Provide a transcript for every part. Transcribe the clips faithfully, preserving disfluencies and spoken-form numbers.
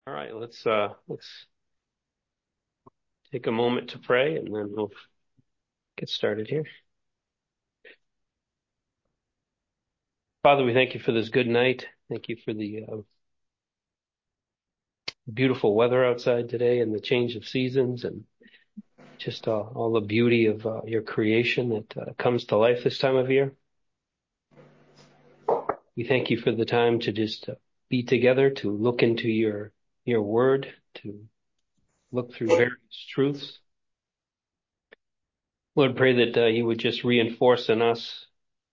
All right, let's uh let's take a moment to pray and then we'll get started here. Father, we thank you for this good night. Thank you for the uh, beautiful weather outside today and the change of seasons and just uh, all the beauty of uh, your creation that uh, comes to life this time of year. We thank you for the time to just uh, be together, to look into your your word, to look through various truths. Lord, pray that uh, you would just reinforce in us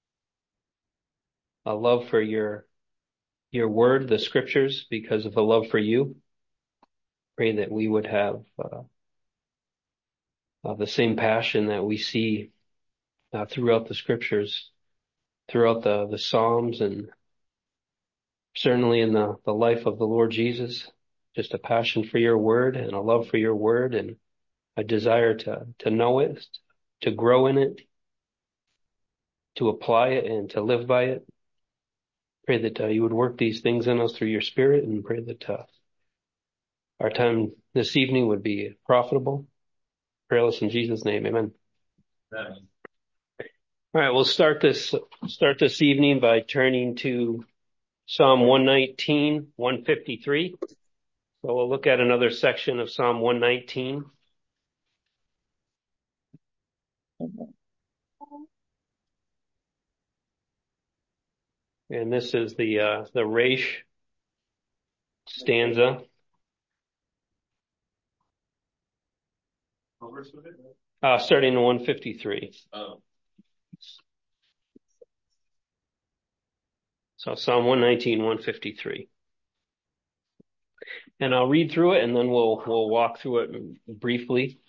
a love for your your word, the scriptures, because of a love for you. Pray that we would have uh, uh, the same passion that we see uh, throughout the scriptures, throughout the, the Psalms, and certainly in the, the life of the Lord Jesus. Just a passion for your word and a love for your word and a desire to, to know it, to grow in it, to apply it and to live by it. Pray that uh, you would work these things in us through your spirit, and pray that uh, our time this evening would be profitable. Pray us in Jesus' name. Amen. Amen. All right, we'll start this start this evening by turning to Psalm one nineteen, one fifty-three. So we'll look at another section of Psalm one nineteen. And this is the uh, the Resh stanza. What verse was it? Uh, starting in one fifty-three. Oh. So Psalm one nineteen, one fifty-three. And I'll read through it and then we'll we'll walk through it briefly.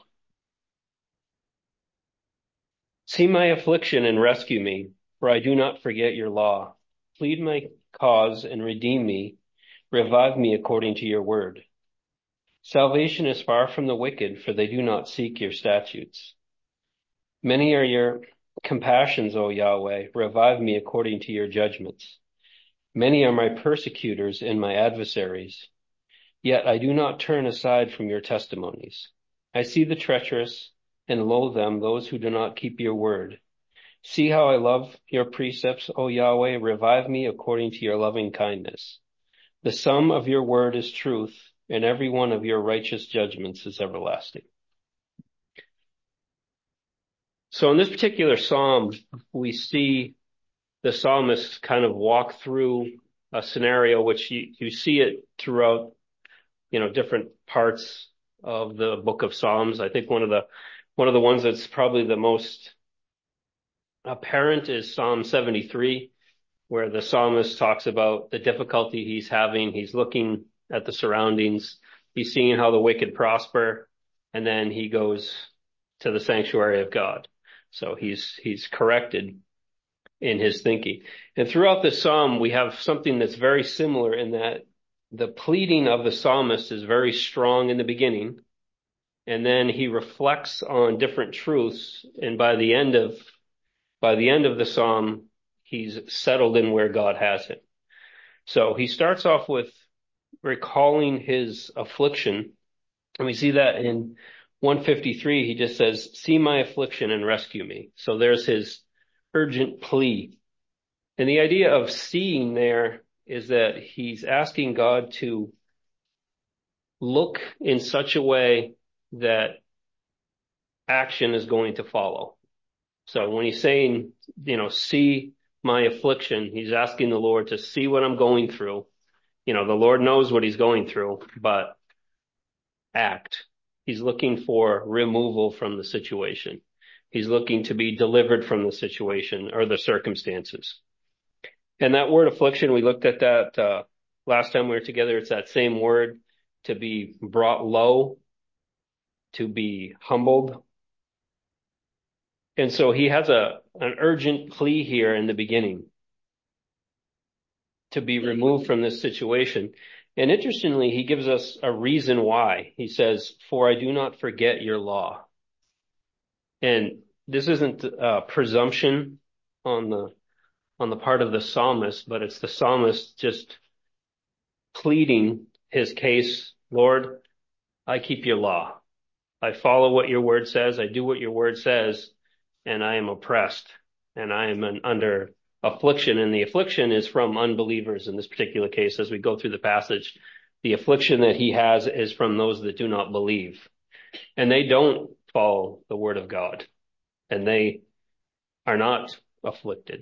See my affliction and rescue me, for I do not forget your law. Plead my cause and redeem me. Revive me according to your word. Salvation is far from the wicked, for they do not seek your statutes. Many are your compassions, O Yahweh. Revive me according to your judgments. Many are my persecutors and my adversaries. Yet I do not turn aside from your testimonies. I see the treacherous and loathe them, those who do not keep your word. See how I love your precepts, O Yahweh. Revive me according to your loving kindness. The sum of your word is truth, and every one of your righteous judgments is everlasting. So in this particular psalm, we see the psalmist kind of walk through a scenario which you, you see it throughout, you know, different parts of the book of Psalms. I think one of the, one of the ones that's probably the most apparent is Psalm seventy-three, where the psalmist talks about the difficulty he's having. He's looking at the surroundings. He's seeing how the wicked prosper. And then he goes to the sanctuary of God. So he's, he's corrected in his thinking. And throughout the psalm, we have something that's very similar in that the pleading of the psalmist is very strong in the beginning. And then he reflects on different truths. And by the end of, by the end of the psalm, he's settled in where God has him. So he starts off with recalling his affliction. And we see that in one fifty-three, he just says, see my affliction and rescue me. So there's his urgent plea. And the idea of seeing there is that he's asking God to look in such a way that action is going to follow. So when he's saying, you know, see my affliction, he's asking the Lord to see what I'm going through. You know, the Lord knows what he's going through, but act. He's looking for removal from the situation. He's looking to be delivered from the situation or the circumstances. And that word affliction, we looked at that uh, last time we were together. It's that same word, to be brought low, to be humbled. And so he has a an urgent plea here in the beginning to be removed from this situation. And interestingly, he gives us a reason why. He says, for I do not forget your law. And this isn't a presumption on the on the part of the psalmist, but it's the psalmist just pleading his case, Lord, I keep your law. I follow what your word says. I do what your word says, and I am oppressed, and I am an, under affliction. And the affliction is from unbelievers in this particular case. As we go through the passage, the affliction that he has is from those that do not believe, and they don't follow the word of God, and they are not afflicted.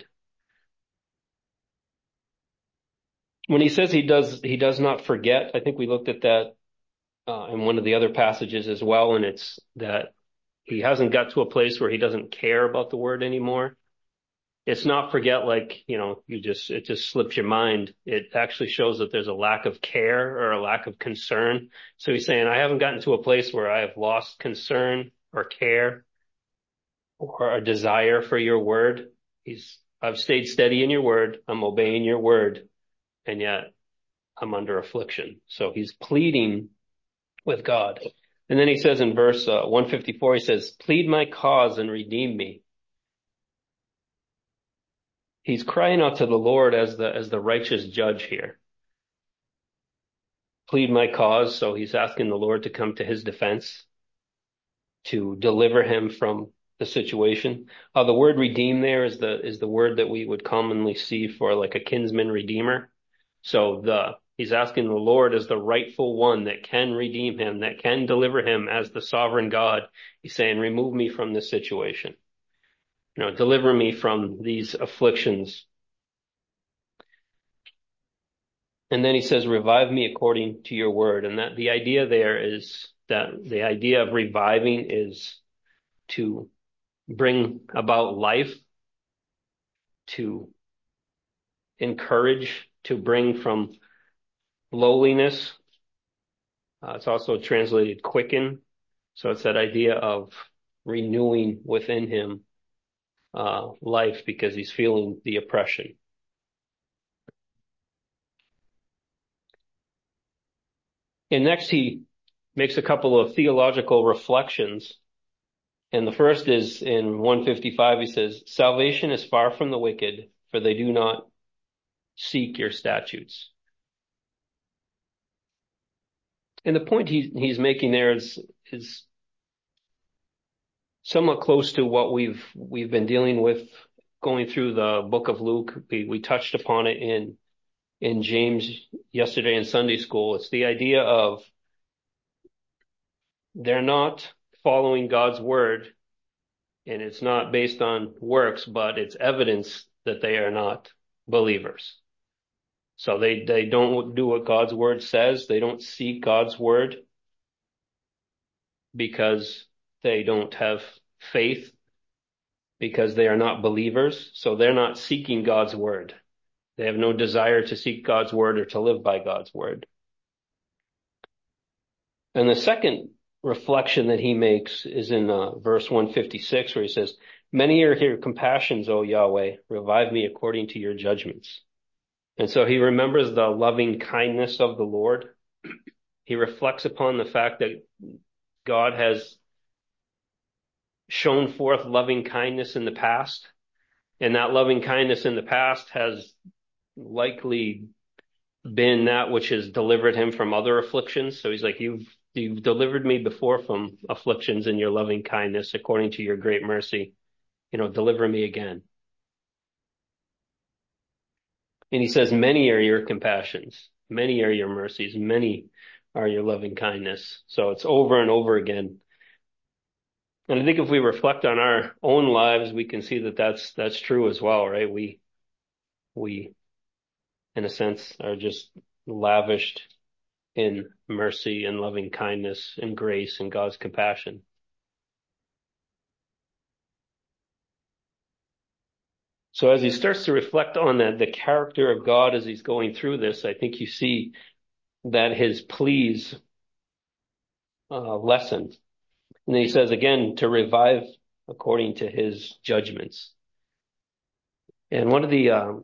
When he says he does, he does not forget, I think we looked at that uh, in one of the other passages as well, and it's that he hasn't got to a place where he doesn't care about the word anymore. It's not forget like, you know, you just, it just slips your mind. It actually shows that there's a lack of care or a lack of concern. So he's saying, I haven't gotten to a place where I have lost concern or care or a desire for your word. He's, I've stayed steady in your word. I'm obeying your word, and yet I'm under affliction. So he's pleading with God. And then he says in verse uh, one fifty-four, he says, plead my cause and redeem me. He's crying out to the Lord as the, as the righteous judge here. Plead my cause. So he's asking the Lord to come to his defense, to deliver him from the situation. Uh, the word redeem there is the, is the word that we would commonly see for like a kinsman redeemer. So the, he's asking the Lord as the rightful one that can redeem him, that can deliver him as the sovereign God. He's saying, remove me from this situation. You know, deliver me from these afflictions. And then he says, revive me according to your word. And that the idea there is that the idea of reviving is to bring about life, to encourage, to bring from lowliness. Uh, it's also translated quicken. So it's that idea of renewing within him uh, life because he's feeling the oppression. And next he makes a couple of theological reflections. And the first is in one fifty-five, he says, salvation is far from the wicked, for they do not seek your statutes. And the point he, he's making there is, is somewhat close to what we've, we've been dealing with going through the book of Luke. We, we touched upon it in, in James yesterday in Sunday school. It's the idea of they're not following God's word, and it's not based on works, but it's evidence that they are not believers. So they, they don't do what God's word says. They don't seek God's word because they don't have faith, because they are not believers. So they're not seeking God's word. They have no desire to seek God's word or to live by God's word. And the second reflection that he makes is in uh, verse one fifty-six, where he says, many are your compassions, O Yahweh, revive me according to your judgments. And so he remembers the loving kindness of the Lord. He reflects upon the fact that God has shown forth loving kindness in the past, and that loving kindness in the past has likely been that which has delivered him from other afflictions. So he's like, you've You've delivered me before from afflictions in your loving kindness according to your great mercy. You know, deliver me again. And he says, many are your compassions. Many are your mercies. Many are your loving kindness. So it's over and over again. And I think if we reflect on our own lives, we can see that that's, that's true as well, right? We, we, in a sense, are just lavished in mercy and loving kindness and grace and God's compassion. So as he starts to reflect on that, the character of God as he's going through this, I think you see that his pleas uh, lessen. And then he says again, to revive according to his judgments. And one of the um,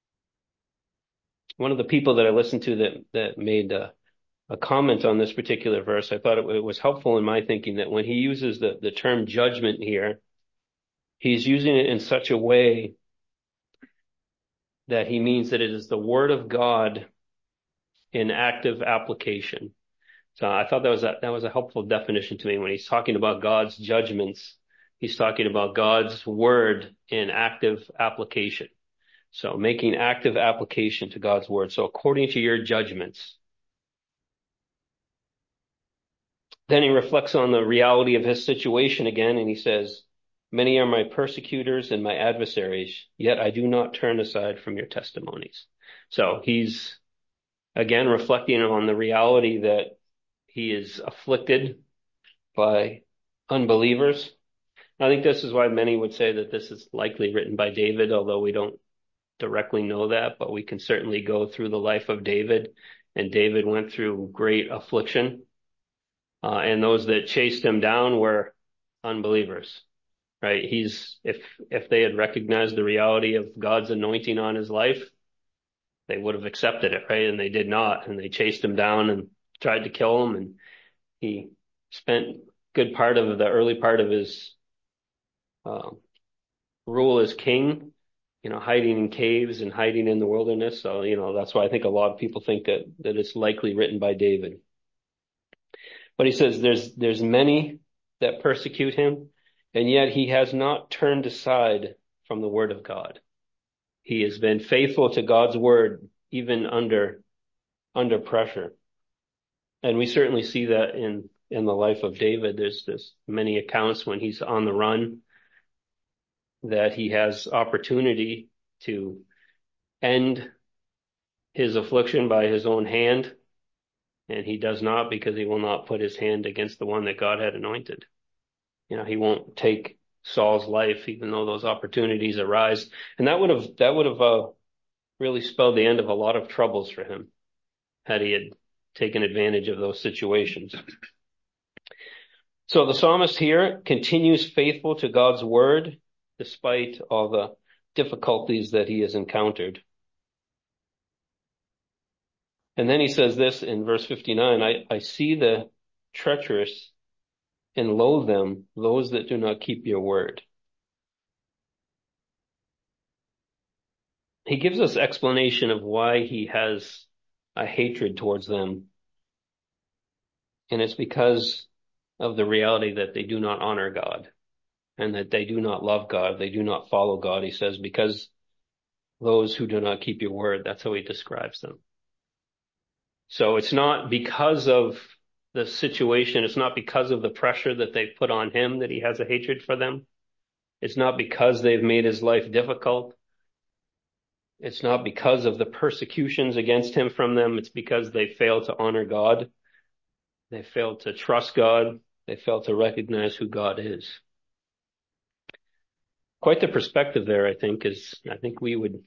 one of the people that I listened to that that made a, a comment on this particular verse, I thought it, it was helpful in my thinking that when he uses the, the term judgment here, he's using it in such a way that he means that it is the word of God in active application. So I thought that was a, that was a helpful definition to me. When he's talking about God's judgments, he's talking about God's word in active application. So making active application to God's word. So according to your judgments. Then he reflects on the reality of his situation again, and he says, many are my persecutors and my adversaries, yet I do not turn aside from your testimonies. So he's again reflecting on the reality that he is afflicted by unbelievers. I think this is why many would say that this is likely written by David, although we don't directly know that, but we can certainly go through the life of David, and David went through great affliction. Uh, and those that chased him down were unbelievers, right? He's, if, if they had recognized the reality of God's anointing on his life, they would have accepted it, right? And they did not, and they chased him down and tried to kill him. And he spent good part of the early part of his, uh, rule as king, you know, hiding in caves and hiding in the wilderness. So, you know, that's why I think a lot of people think that, that it's likely written by David. But he says there's, there's many that persecute him, and yet he has not turned aside from the word of God. He has been faithful to God's word, even under, under pressure. And we certainly see that in, in the life of David. There's, there's many accounts when he's on the run that he has opportunity to end his affliction by his own hand. And he does not, because he will not put his hand against the one that God had anointed. You know, he won't take Saul's life, even though those opportunities arise. And that would have, that would have, uh, really spelled the end of a lot of troubles for him had he had taken advantage of those situations. So the psalmist here continues faithful to God's word, despite all the difficulties that he has encountered. And then he says this in verse fifty-nine, I, I see the treacherous and loathe them, those that do not keep your word. He gives us explanation of why he has a hatred towards them. And it's because of the reality that they do not honor God and that they do not love God. They do not follow God. He says, because those who do not keep your word, that's how he describes them. So it's not because of the situation. It's not because of the pressure that they've put on him that he has a hatred for them. It's not because they've made his life difficult. It's not because of the persecutions against him from them. It's because they fail to honor God. They fail to trust God. They fail to recognize who God is. Quite the perspective there, I think, is, I think we would,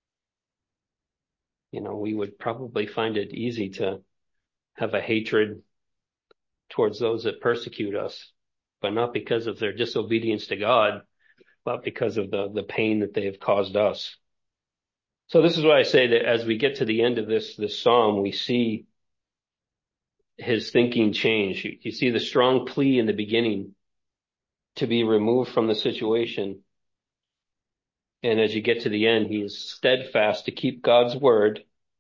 you know, we would probably find it easy to have a hatred towards those that persecute us, but not because of their disobedience to God, but because of the, the pain that they have caused us. So this is why I say that as we get to the end of this, this psalm, we see his thinking change. You, you see the strong plea in the beginning to be removed from the situation. And as you get to the end, he is steadfast to keep God's word.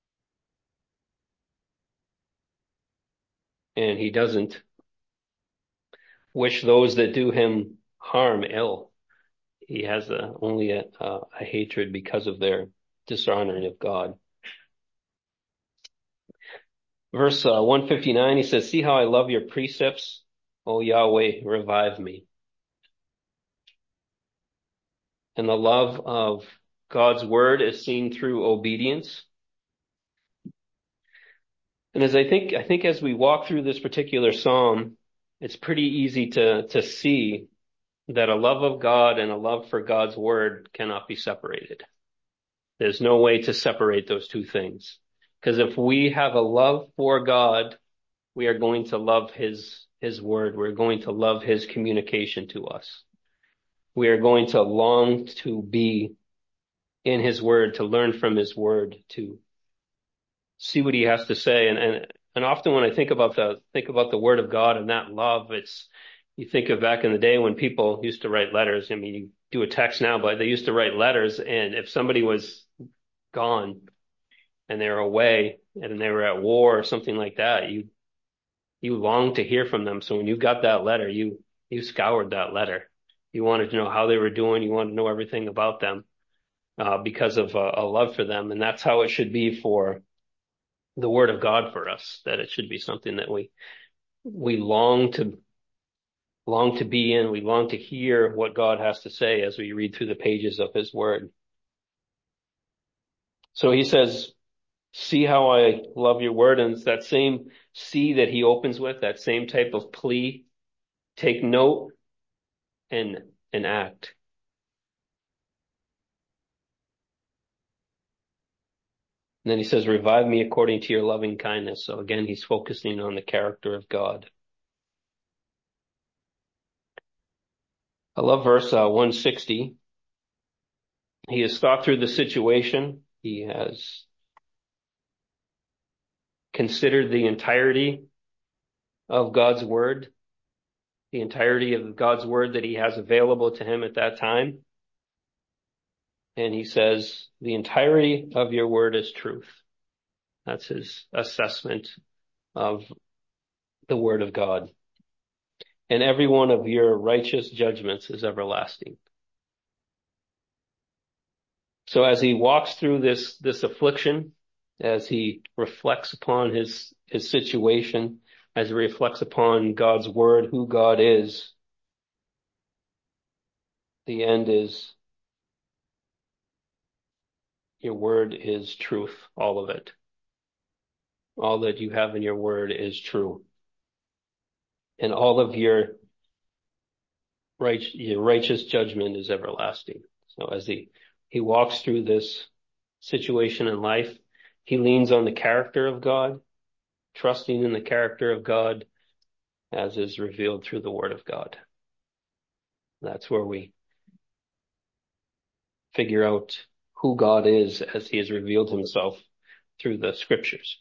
And he doesn't wish those that do him harm ill. He has a, only a, a, a hatred because of their dishonoring of God. Verse uh, one fifty-nine, he says, see how I love your precepts, O Yahweh, revive me. And the love of God's word is seen through obedience. And as I think, I think as we walk through this particular psalm, it's pretty easy to, to see that a love of God and a love for God's word cannot be separated. There's no way to separate those two things. Because if we have a love for God, we are going to love his, his word. We're going to love his communication to us. We are going to long to be in his word, to learn from his word, to see what he has to say. And, and, and often when I think about the, think about the word of God and that love, it's, you think of back in the day when people used to write letters. I mean, you do a text now, but they used to write letters. And if somebody was gone and they're away, and they were at war or something like that, you you longed to hear from them. So when you got that letter, you you scoured that letter. You wanted to know how they were doing. You wanted to know everything about them uh, because of a, a love for them. And that's how it should be for the Word of God for us, that it should be something that we we long to long to be in. We long to hear what God has to say as we read through the pages of His Word. So he says, see how I love your word. And it's that same see that he opens with, that same type of plea. Take note and, and act. And then he says, revive me according to your loving kindness. So again, he's focusing on the character of God. I love verse uh, one sixty. He has thought through the situation. He has considered the entirety of God's word, the entirety of God's word that he has available to him at that time. And he says, the entirety of your word is truth. That's his assessment of the word of God. And every one of your righteous judgments is everlasting. So as he walks through this, this affliction, as he reflects upon his, his situation, as he reflects upon God's word, who God is, the end is your word is truth, all of it. All that you have in your word is true. And all of your right, your righteous judgment is everlasting. So as he, he walks through this situation in life, he leans on the character of God, trusting in the character of God as is revealed through the word of God. That's where we figure out who God is as he has revealed himself through the scriptures.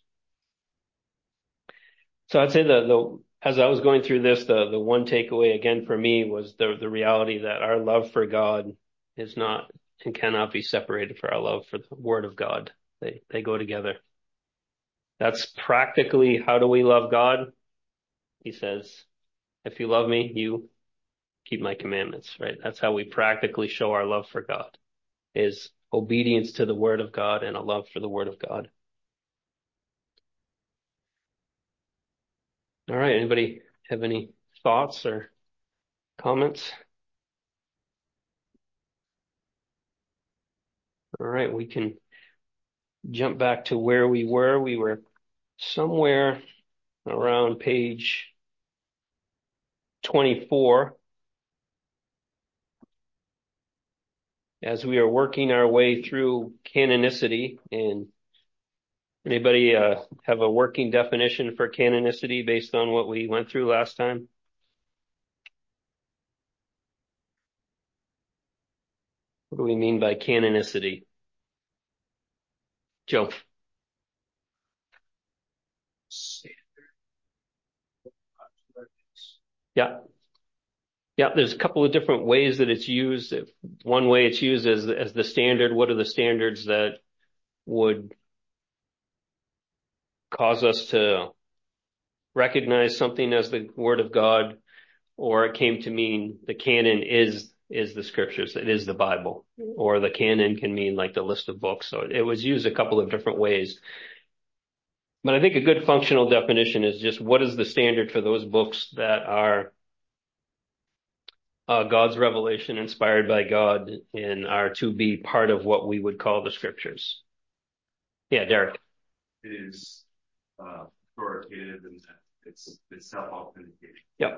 So I'd say that the, as I was going through this, the, the one takeaway again for me was the, the reality that our love for God is not and cannot be separated from our love for the word of God. They, they go together. That's practically how do we love God? He says, if you love me, you keep my commandments, right? That's how we practically show our love for God, is obedience to the word of God and a love for the word of God. All right. Anybody have any thoughts or comments? All right. We can jump back to where we were. We were somewhere around page twenty-four as we are working our way through canonicity. And anybody uh, have a working definition for canonicity based on what we went through last time? What do we mean by canonicity? Joe. Yeah. Yeah, there's a couple of different ways that it's used. One way it's used as, as the standard. What are the standards that would cause us to recognize something as the word of God? Or it came to mean the canon is is the scriptures. It is the Bible. Or the canon can mean like the list of books. So it was used a couple of different ways. But I think a good functional definition is just what is the standard for those books that are uh, God's revelation inspired by God and are to be part of what we would call the scriptures. Yeah, Derek. It is uh, authoritative and it's, it's self-authentication. Yeah.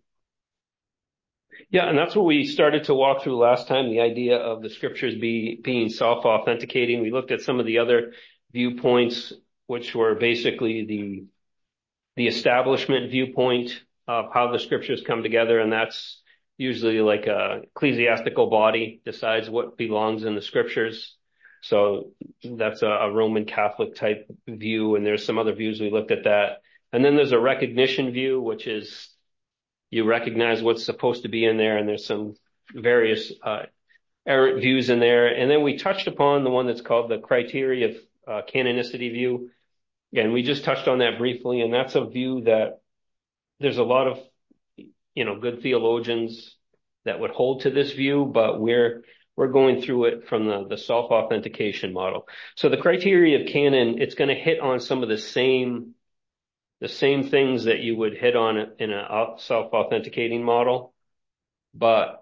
Yeah, and that's what we started to walk through last time, the idea of the scriptures be, being self-authenticating. We looked at some of the other viewpoints, which were basically the, the establishment viewpoint of how the scriptures come together, and that's usually like a ecclesiastical body decides what belongs in the scriptures. So that's a, a Roman Catholic type view, and there's some other views we looked at that. And then there's a recognition view, which is you recognize what's supposed to be in there, and there's some various uh, errant views in there. And then we touched upon the one that's called the criteria of uh, canonicity view, And we just touched on that briefly, and that's a view that there's a lot of, you know, good theologians that would hold to this view, but we're we're going through it from the, the self-authentication model. So the criteria of canon, it's going to hit on some of the same the same things that you would hit on in a self-authenticating model, but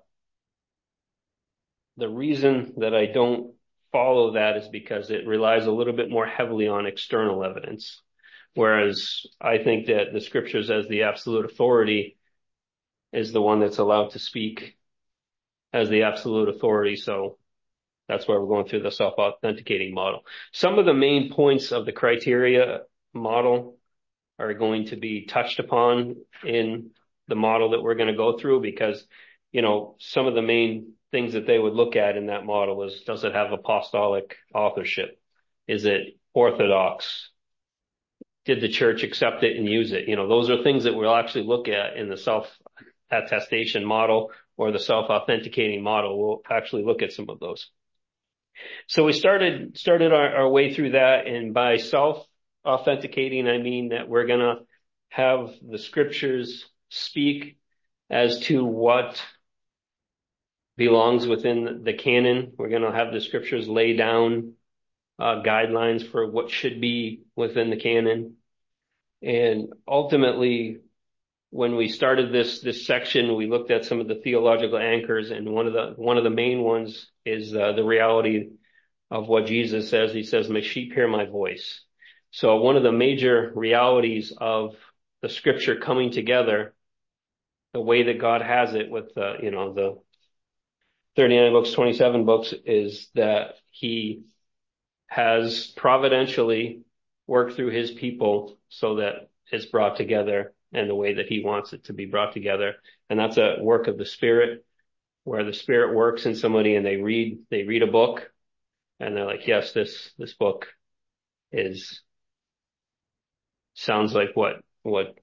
the reason that I don't follow that is because it relies a little bit more heavily on external evidence. Whereas I think that the scriptures as the absolute authority is the one that's allowed to speak as the absolute authority. So that's why we're going through the self-authenticating model. Some of the main points of the criteria model are going to be touched upon in the model that we're going to go through because, you know, some of the main things that they would look at in that model is, does it have apostolic authorship? Is it orthodox? Did the church accept it and use it? You know, those are things that we'll actually look at in the self-attestation model or the self-authenticating model. We'll actually look at some of those. So we started, started our, our way through that, and by self-authenticating, I mean that we're going to have the scriptures speak as to what belongs within the canon. We're going to have the scriptures lay down uh, guidelines for what should be within the canon. And ultimately, when we started this this section, we looked at some of the theological anchors, and one of the one of the main ones is uh, the reality of what Jesus says. He says, "My sheep hear my voice." So one of the major realities of the scripture coming together, the way that God has it with uh, you know the thirty-nine books, twenty-seven books, is that he has providentially worked through his people so that it's brought together in the way that he wants it to be brought together. And that's a work of the Spirit, where the Spirit works in somebody and they read, they read a book and they're like, yes, this, this book is, sounds like what, what,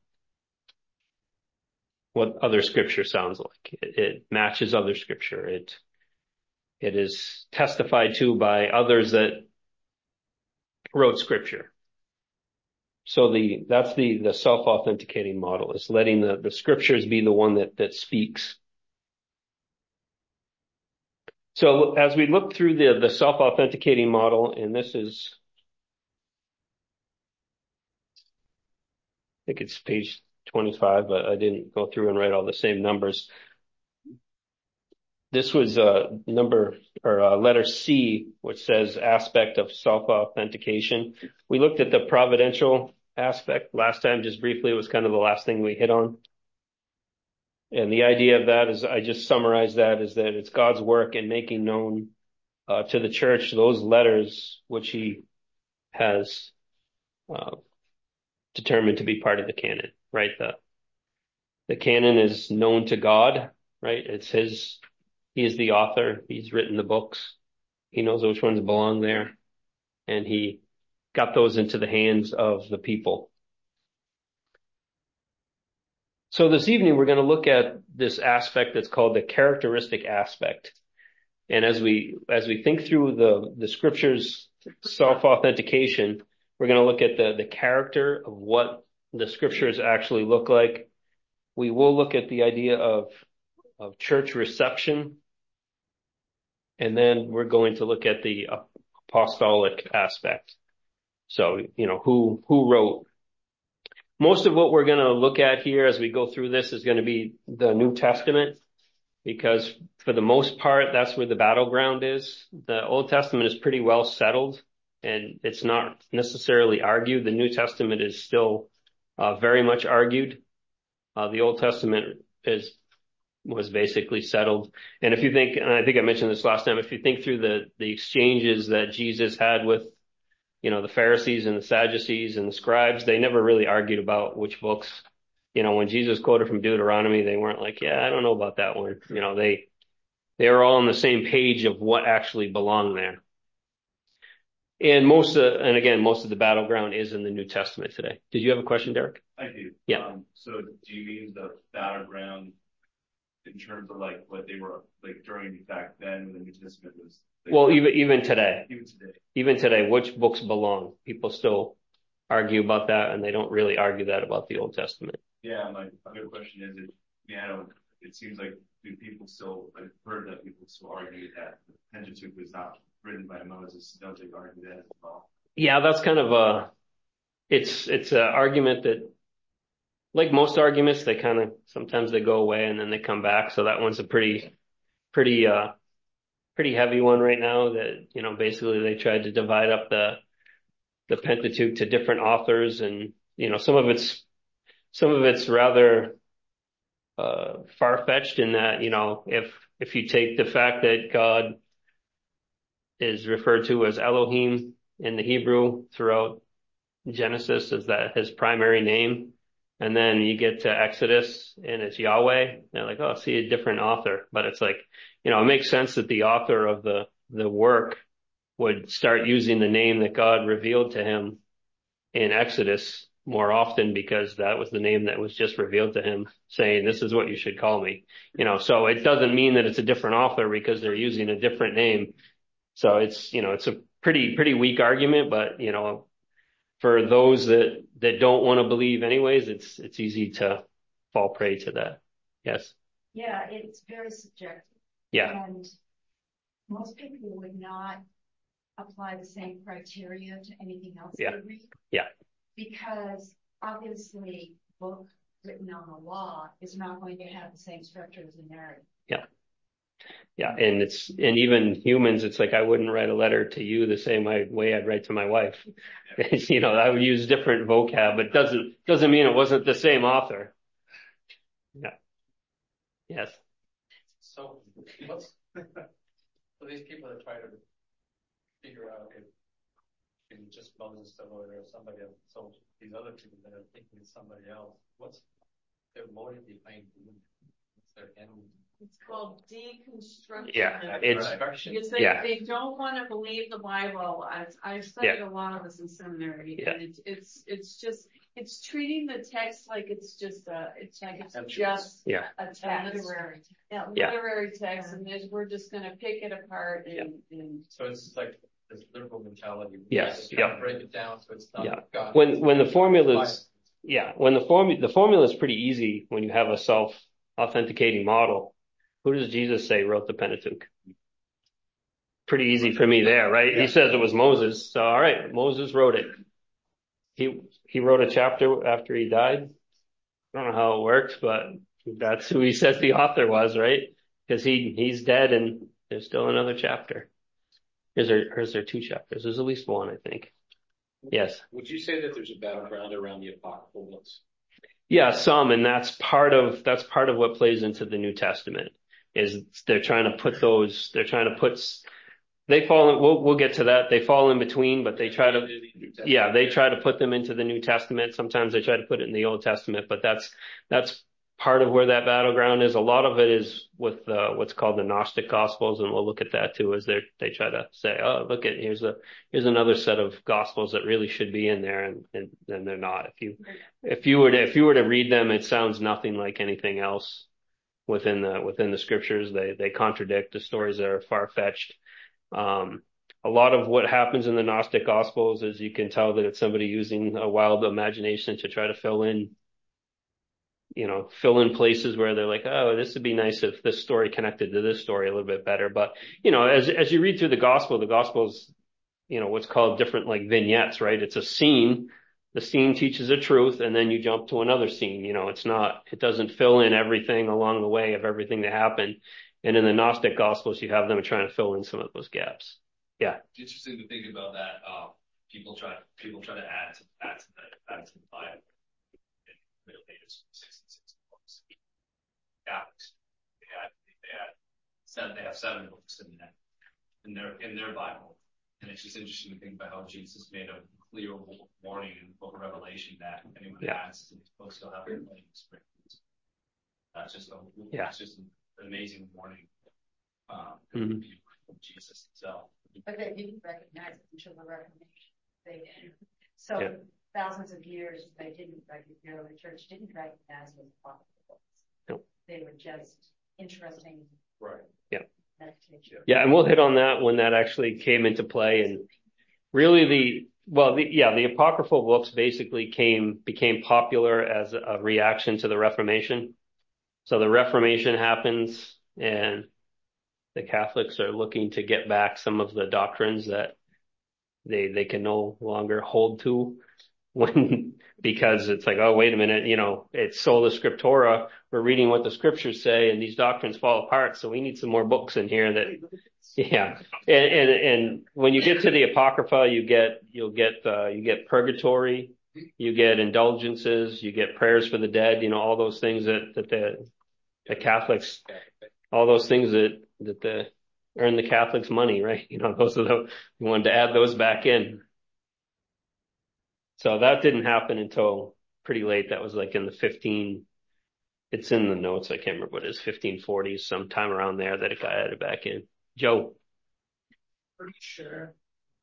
what other scripture sounds like. It, it matches other scripture. It, it is testified to by others that wrote scripture. So the, that's the, the self-authenticating model, is letting the, the scriptures be the one that, that speaks. So as we look through the, the self-authenticating model, and this is, I think it's page twenty-five, but I didn't go through and write all the same numbers. This was uh number or uh, letter C, which says aspect of self-authentication. We looked at the providential aspect last time, just briefly. It was kind of the last thing we hit on. And the idea of that is, I just summarized that, is that it's God's work in making known uh, to the church those letters which he has uh, determined to be part of the canon, right? The, the canon is known to God, right? It's his, he is the author. He's written the books. He knows which ones belong there. And he got those into the hands of the people. So this evening, we're going to look at this aspect that's called the characteristic aspect. And as we, as we think through the, the scriptures self-authentication, we're going to look at the, the character of what the scriptures actually look like. We will look at the idea of, of church reception. And then we're going to look at the apostolic aspect. So, you know, who, who wrote. Most of what we're going to look at here as we go through this is going to be the New Testament, because for the most part, that's where the battleground is. The Old Testament is pretty well settled, and it's not necessarily argued. The New Testament is still uh, very much argued. Uh, the Old Testament is was basically settled. And if you think, and I think I mentioned this last time, if you think through the the exchanges that Jesus had with, you know, the Pharisees and the Sadducees and the scribes, they never really argued about which books. You know, when Jesus quoted from Deuteronomy, they weren't like, yeah, I don't know about that one. You know, they, they were all on the same page of what actually belonged there. And most of, and again, most of the battleground is in the New Testament today. Did you have a question, Derek? I do. Yeah. Um, so do you mean the battleground in terms of like what they were like during back then when the New Testament was? Like, well, even, even today, even today, even today, which books belong? People still argue about that, and they don't really argue that about the Old Testament. Yeah, my other question is, it, yeah, I don't, it seems like do people still, I've heard that people still argue that the Pentateuch was not written by Moses. Don't they argue that as well? Yeah, that's kind of a, it's, it's an argument that, like most arguments, they kind of, sometimes they go away and then they come back. So that one's a pretty, pretty, uh, pretty heavy one right now that, you know, basically they tried to divide up the, the Pentateuch to different authors, and, you know, some of it's, some of it's rather, uh, far-fetched in that, you know, if, if you take the fact that God is referred to as Elohim in the Hebrew throughout Genesis as that his primary name. And then you get to Exodus and it's Yahweh. They're like, oh, see a different author. But it's like, you know, it makes sense that the author of the, the work would start using the name that God revealed to him in Exodus more often, because that was the name that was just revealed to him, saying, this is what you should call me. You know, so it doesn't mean that it's a different author because they're using a different name. So it's, you know, it's a pretty, pretty weak argument, but, you know, for those that, that don't want to believe anyways, it's, it's easy to fall prey to that. Yes. Yeah, it's very subjective. Yeah. And most people would not apply the same criteria to anything else Yeah. they read. Yeah. Because obviously, a book written on the law is not going to have the same structure as a narrative. Yeah. Yeah. And it's, and even humans, it's like, I wouldn't write a letter to you the same way I'd write to my wife. You know, I would use different vocab, but doesn't, doesn't mean it wasn't the same author. Yeah. Yes. So what's, for these people that try to figure out if, if it's just Moses or somebody else, so these other people that are thinking it's somebody else, what's their motive behind doing it? What's their end? It's called deconstruction. Yeah, it's because they, yeah. they don't want to believe the Bible. I I studied yeah. a lot of this in seminary, yeah. and it's it's it's just it's treating the text like it's just a it's like it's That's just yeah. a text, a literary, yeah, yeah. literary text, yeah. and there's, we're just going to pick it apart. And, yeah. and so it's like this liberal mentality. Yes, yeah. yeah. Break it down so it's not yeah. God. When when the formulas, yeah, when the form the formula is pretty easy when you have a self authenticating model. Who does Jesus say wrote the Pentateuch? Pretty easy for me there, right? Yeah. He says it was Moses. So, all right, Moses wrote it. He, he wrote a chapter after he died. I don't know how it works, but that's who he says the author was, right? Because he, he's dead and there's still another chapter. Is there, is there two chapters? There's at least one, I think. Yes. Would you say that there's a battleground around the apocryphal books? Yeah, some, and that's part of, that's part of what plays into the New Testament. Is they're trying to put those, they're trying to put, they fall in, we'll, we'll get to that. They fall in between, but they try to, yeah, they try to put them into the New Testament. Sometimes they try to put it in the Old Testament, but that's, that's part of where that battleground is. A lot of it is with, uh, what's called the Gnostic Gospels, and we'll look at that too, as they they try to say, oh, look at, here's a, here's another set of Gospels that really should be in there, and, and, and they're not. If you, if you were to, if you were to read them, it sounds nothing like anything else within the, within the scriptures. They, they contradict. The stories are far-fetched. Um, a lot of what happens in the Gnostic Gospels is you can tell that it's somebody using a wild imagination to try to fill in, you know, fill in places where they're like, oh, this would be nice if this story connected to this story a little bit better. But, you know, as, as you read through the gospel, the gospel's, you know, what's called different like vignettes, right? It's a scene. The scene teaches a truth, and then you jump to another scene. You know, it's not, it doesn't fill in everything along the way of everything that happened. And in the Gnostic Gospels, you have them trying to fill in some of those gaps. Yeah. It's interesting to think about that. Um, people try, people try to add to, add to the, add to the Bible. In the Middle Ages, sixty-six books. Catholics, they had, they had seven, they have seven books in that, in their, in their Bible. And it's just interesting to think about how Jesus made a clear warning in the book of Revelation that anyone yeah. adds to these books will have their wedding experience. That's just a, yeah. it's just an amazing warning. Um, mm-hmm. from Jesus himself. But they didn't recognize it until the Reformation. They didn't. So yeah. thousands of years, they didn't recognize, the early church didn't recognize those apocryphal books. Nope. They were just interesting. Right. Yeah. Meditation. Yeah, and we'll hit on that when that actually came into play, and really the, well, the, yeah, the apocryphal books basically came, became popular as a reaction to the Reformation. So the Reformation happens and the Catholics are looking to get back some of the doctrines that they, they can no longer hold to when, because it's like, oh, wait a minute, you know, it's sola scriptura. We're reading what the scriptures say and these doctrines fall apart. So we need some more books in here that, yeah. And, and, and when you get to the Apocrypha, you get, you'll get, uh, you get purgatory, you get indulgences, you get prayers for the dead, you know, all those things that, that the, the Catholics, all those things that, that the, earn the Catholics money, right? You know, those are the, you wanted to add those back in. So that didn't happen until pretty late. That was like in the fifteen, it's in the notes. I can't remember what it is, fifteen forties, sometime around there that it got added back in. Joe. Pretty sure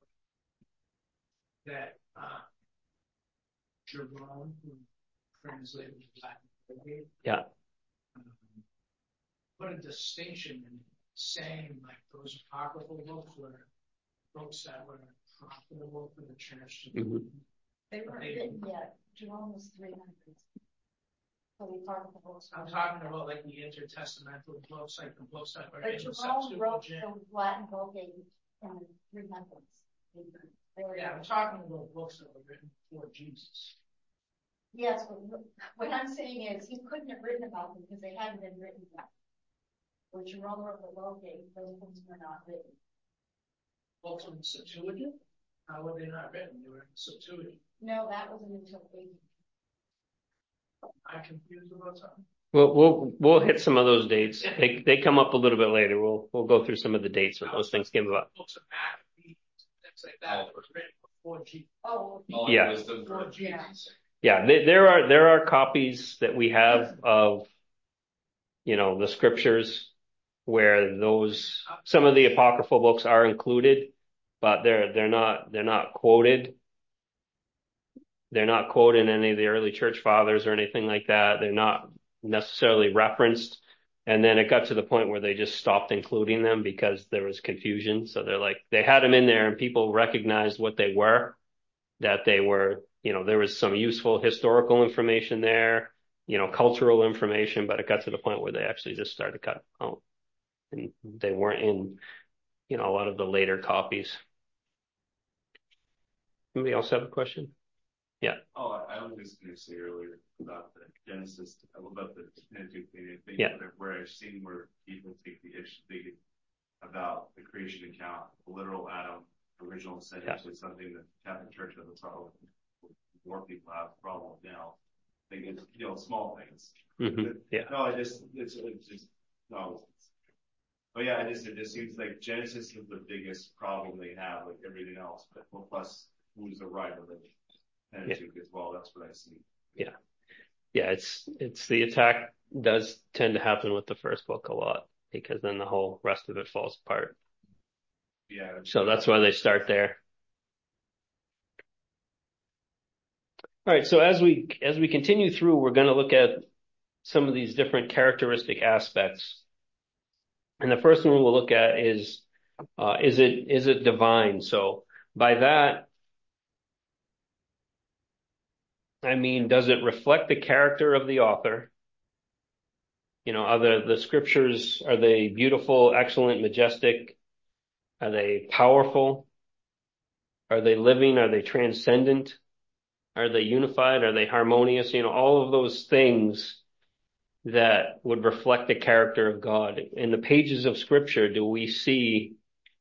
that, uh, Jerome, who translated Latin, Yeah. um, put a distinction in saying like those apocryphal books were books that were profitable for the church to Mm-hmm. They weren't written yet. Jerome was three hundred. So the apocryphal books. I'm talking about like the intertestamental books, like the books that were But in the Jerome wrote Septuagint. the Latin Vulgate in the three hundreds. They were- Yeah, I'm talking about books that were written before Jesus. Yes, but what I'm saying is he couldn't have written about them because they hadn't been written yet. When Jerome wrote the Vulgate, those books were not written. Books in the Septuagint? How were they not written? They were in the Septuagint. No, that wasn't until eighty. I'm confused about something. We'll, we'll, we'll hit some of those dates. They, they come up a little bit later. We'll, we'll go through some of the dates when those things came about. Books of Maccabees, things like that, that was written before Jesus. Oh, Oh, Yeah. wisdom for Before Jesus. Yeah, they, there are, there are copies that we have of, you know, the scriptures where those, some of the apocryphal books are included, but they're, they're not, they're not quoted. They're not quoted in any of the early church fathers or anything like that. They're not necessarily referenced. And then it got to the point where they just stopped including them because there was confusion. So they're like, they had them in there and people recognized what they were, that they were, you know, there was some useful historical information there, you know, cultural information, but it got to the point where they actually just started cutting out and they weren't in, you know, a lot of the later copies. Anybody else have a question? Yeah. Oh, I I was just going to say earlier about the Genesis, about the Pentateuch thing. I think Yeah. where I've seen where people take the issue thinking about the creation account, the literal Adam, original sin, Yeah. which is something that the Catholic Church has a problem with. More people have a problem with now. I think it's, you know, small things. Mm-hmm. Yeah. No, I just, it's, it's just, no. But yeah, I just, it just seems like Genesis is the biggest problem they have, like everything else, but well, plus who's the writer of the Pentateuch as well. That's what I see. Yeah. Yeah. It's, it's the attack does tend to happen with the first book a lot because then the whole rest of it falls apart. Yeah. So that's why they start there. All right. So as we, as we continue through, we're going to look at some of these different characteristic aspects. And the first one we'll look at is, uh, is it, is it divine? So by that, I mean, does it reflect the character of the author? You know, are the, the scriptures, are they beautiful, excellent, majestic? Are they powerful? Are they living? Are they transcendent? Are they unified? Are they harmonious? You know, all of those things that would reflect the character of God. In the pages of scripture, do we see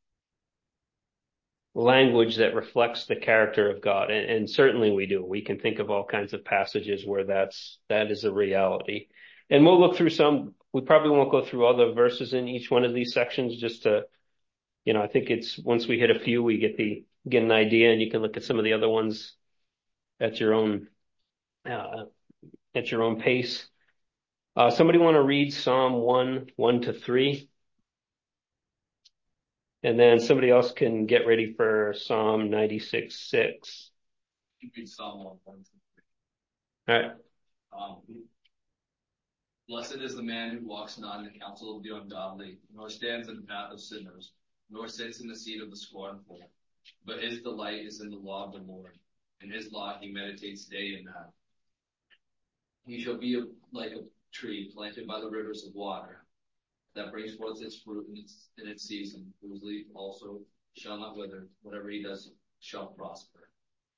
language that reflects the character of God? And, and certainly we do. We can think of all kinds of passages where that's, that is a reality. And we'll look through some, we probably won't go through all the verses in each one of these sections just to, you know, I think it's, once we hit a few, we get the, get an idea and you can look at some of the other ones at your own, uh, at your own pace. Uh, somebody want to read Psalm one, one to three? And then somebody else can get ready for Psalm ninety-six, six. You read Psalm one, one, two, All right. Um, Blessed is the man who walks not in the counsel of the ungodly, nor stands in the path of sinners, nor sits in the seat of the scornful. But his delight is in the law of the Lord. In his law he meditates day and night. He shall be a, like a tree planted by the rivers of water, that brings forth its fruit in its, in its season, whose leaf also shall not wither. Whatever he does shall prosper.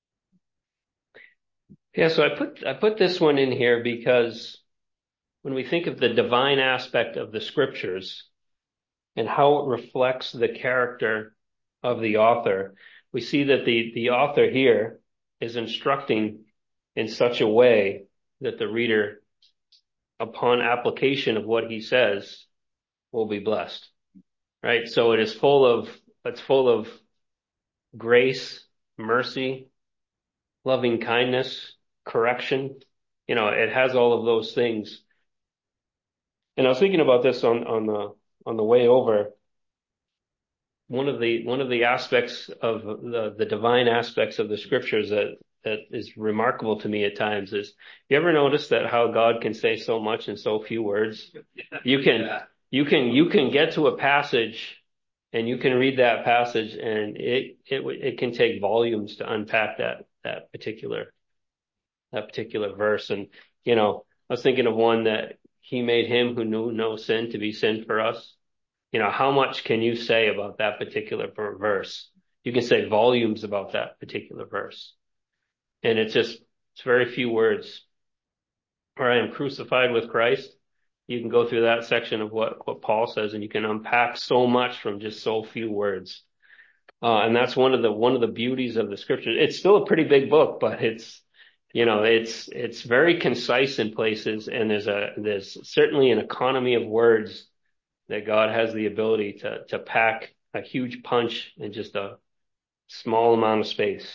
Yeah, so I put I put this one in here because when we think of the divine aspect of the scriptures and how it reflects the character of the author, we see that the, the author here is instructing in such a way that the reader, upon application of what he says, will be blessed. Right? So it is full of, it's full of grace, mercy, loving kindness, correction. You know, it has all of those things. And I was thinking about this on, on the, on the way over. One of the, one of the aspects of the, the divine aspects of the scriptures that, that is remarkable to me at times is, you ever notice that how God can say so much in so few words? You can, Yeah. you can, you can get to a passage and you can read that passage and it, it, it can take volumes to unpack that, that particular, that particular verse. And, you know, I was thinking of one that he made him who knew no sin to be sin for us. You know, how much can you say about that particular verse? You can say volumes about that particular verse. And it's just, it's very few words. Or I am crucified with Christ. You can go through that section of what, what Paul says and you can unpack so much from just so few words. Uh, and that's one of the, one of the beauties of the scriptures. It's still a pretty big book, but it's, you know, it's, it's very concise in places and there's a, there's certainly an economy of words that God has the ability to, to pack a huge punch in just a small amount of space.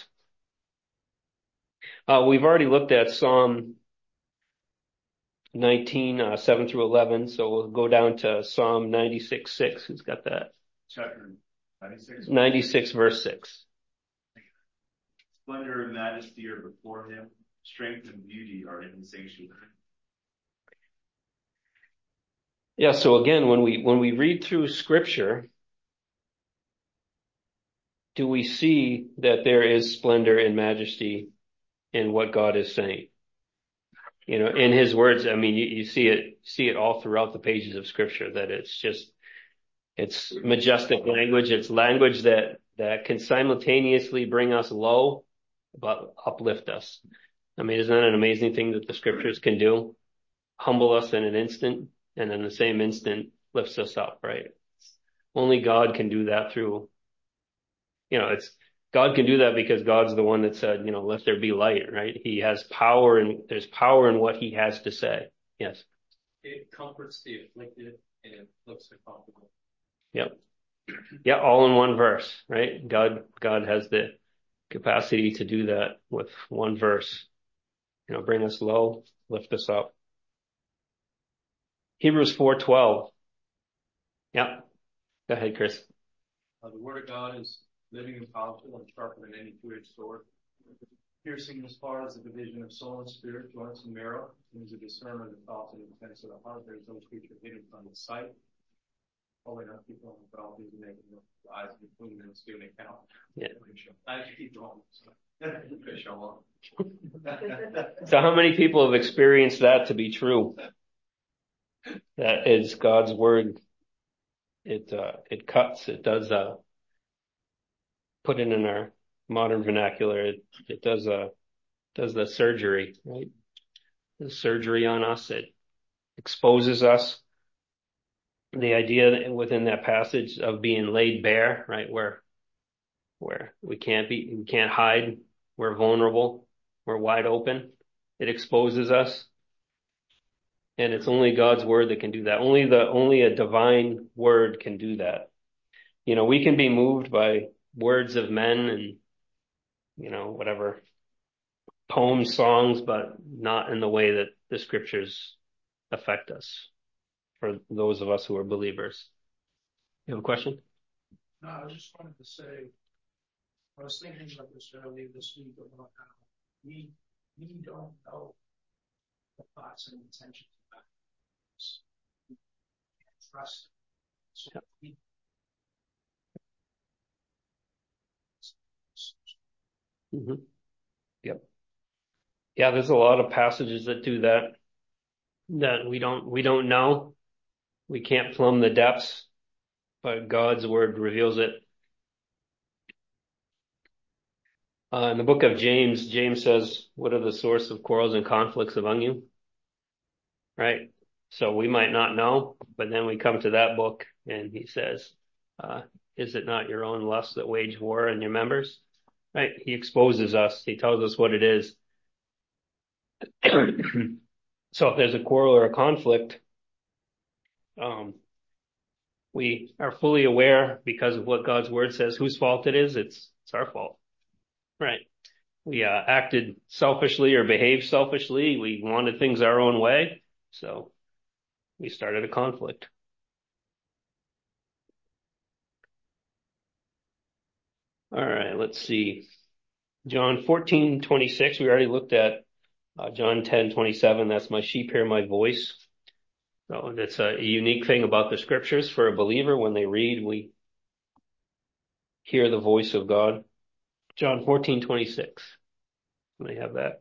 Uh, we've already looked at Psalm nineteen, uh, seven through eleven. So we'll go down to Psalm ninety-six, six. Who's got that? Chapter ninety-six. ninety-six verse six. Splendor and majesty are before him. Strength and beauty are in his sanctuary. Yeah. So again, when we, when we read through scripture, do we see that there is splendor and majesty in what God is saying? You know, in his words, I mean, you, you see it, see it all throughout the pages of scripture that it's just, it's majestic language. It's language that, that can simultaneously bring us low, but uplift us. I mean, isn't that an amazing thing that the scriptures can do? Humble us in an instant and in the same instant lifts us up, right? Only God can do that through, you know, it's, God can do that because God's the one that said, you know, let there be light, right? He has power and there's power in what he has to say. Yes. It comforts the afflicted and it looks uncomfortable. Yep. Yeah. All in one verse, right? God, God has the capacity to do that with one verse, you know, bring us low, lift us up. Hebrews four twelve. Yeah. Go ahead, Chris. Uh, the word of God is living and powerful and sharper than any two-edged sword, piercing as far as the division of soul and spirit, joints and marrow, and is a discerner of the thoughts and intents of the heart. There's no creature hidden from the sight. Only enough people on the thought, these making the eyes between them still account. Yeah. I have to keep going. So. So how many people have experienced that to be true? That is God's word. It, uh, it cuts, it does, uh, put it in our modern vernacular. It, it does, uh, does the surgery, right? The surgery on us. It exposes us. The idea within that passage of being laid bare, right? Where, where we can't be, we can't hide. We're vulnerable. We're wide open. It exposes us. And it's only God's word that can do that. Only the, only a divine word can do that. You know, we can be moved by words of men and, you know, whatever, poems, songs, but not in the way that the scriptures affect us for those of us who are believers. You have a question? No, I just wanted to say, I was thinking about this earlier this week about how we, we don't know the thoughts and intentions of others. We can't trust them. So we Mm-hmm. Yep. Yeah, there's a lot of passages that do that, that we don't, we don't know. We can't plumb the depths, but God's word reveals it. Uh, in the book of James, James says, what are the source of quarrels and conflicts among you? Right? So we might not know, but then we come to that book and he says, uh, is it not your own lusts that wage war in your members? Right? He exposes us. He tells us what it is. So if there's a quarrel or a conflict, um, we are fully aware because of what God's word says, whose fault it is. It's, it's our fault. Right? We uh, acted selfishly or behaved selfishly. We wanted things our own way. So we started a conflict. All right, let's see. John fourteen twenty-six, we already looked at uh, John ten twenty-seven. That's my sheep hear my voice. So that's a unique thing about the scriptures for a believer. When they read, we hear the voice of God. John fourteen twenty-six. They have that.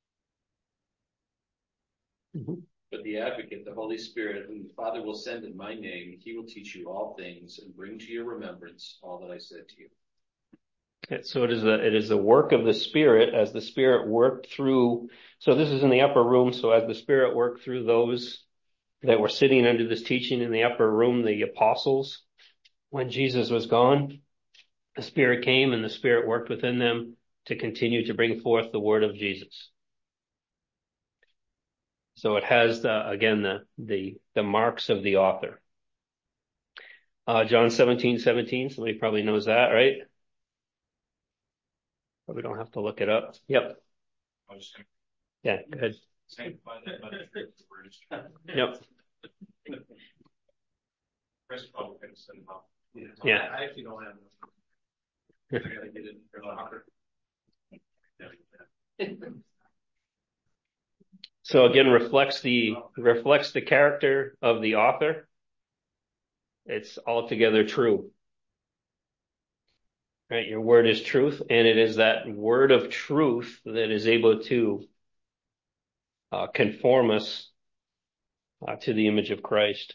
Mm-hmm. But the advocate, the Holy Spirit, whom the Father will send in my name, he will teach you all things and bring to your remembrance all that I said to you. Okay, so it is the, it is the work of the Spirit as the Spirit worked through. So this is in the upper room. So as the Spirit worked through those that were sitting under this teaching in the upper room, the apostles, when Jesus was gone, the Spirit came and the Spirit worked within them to continue to bring forth the word of Jesus. So it has the, again, the, the, the marks of the author. Uh, John seventeen seventeen, somebody probably knows that, right? Probably don't have to look it up. Yep. I was saying, Yeah, go ahead. sanctify that by the truth, the word is true. Yep. Chris probably could have said about. Yeah. I actually don't have them. I gotta get it for the locker. So again, reflects the, reflects the character of the author. It's altogether true. Right? Your word is truth, and it is that word of truth that is able to uh, conform us uh, to the image of Christ.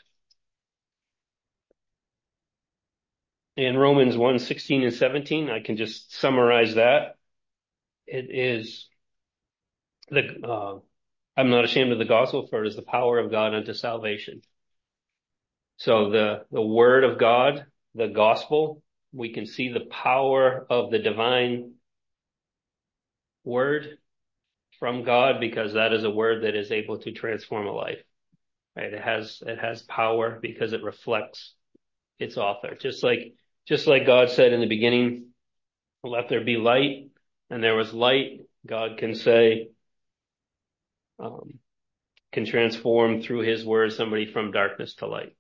In Romans one sixteen and seventeen, I can just summarize that. It is the, uh, I'm not ashamed of the gospel, for it is the power of God unto salvation. So the, the word of God, the gospel, we can see the power of the divine word from God, because that is a word that is able to transform a life. Right? It has, it has power because it reflects its author. Just like, just like God said in the beginning, let there be light, and there was light. God can say, um, can transform through his word somebody from darkness to light.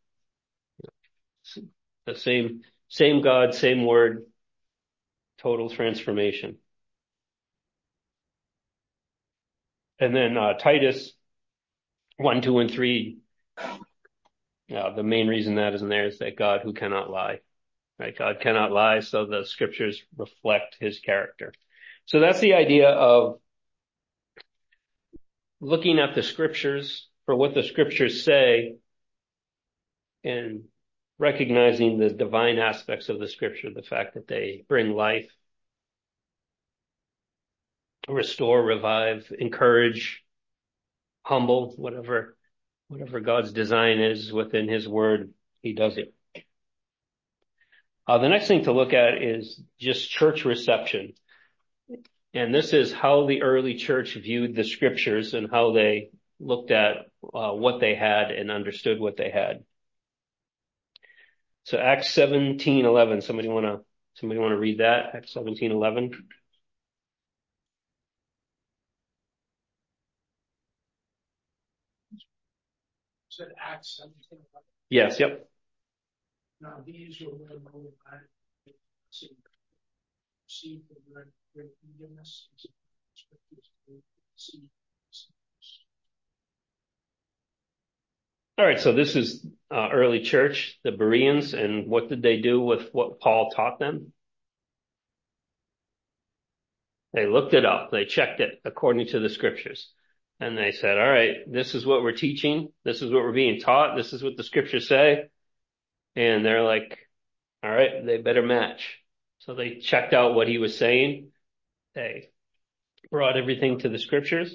The same, same God, same word, total transformation. And then, uh, Titus one, two, and three, uh, the main reason that is in there is that God who cannot lie, right? God cannot lie. So the scriptures reflect his character. So that's the idea of looking at the scriptures for what the scriptures say and recognizing the divine aspects of the scripture, the fact that they bring life, restore, revive, encourage, humble, whatever, whatever God's design is within his word, he does it. Uh, the next thing to look at is just church reception. And this is how the early church viewed the scriptures and how they looked at uh, what they had and understood what they had. So Acts seventeen eleven, somebody want to, somebody want to read that? Acts seventeen eleven. Said Acts seventeen. Yes, yep. Now these were when I see the great forgiveness. All right, so this is uh, early church, the Bereans, and what did they do with what Paul taught them? They looked it up. They checked it according to the scriptures. And they said, all right, this is what we're teaching. This is what we're being taught. This is what the scriptures say. And they're like, all right, they better match. So they checked out what he was saying. They brought everything to the scriptures.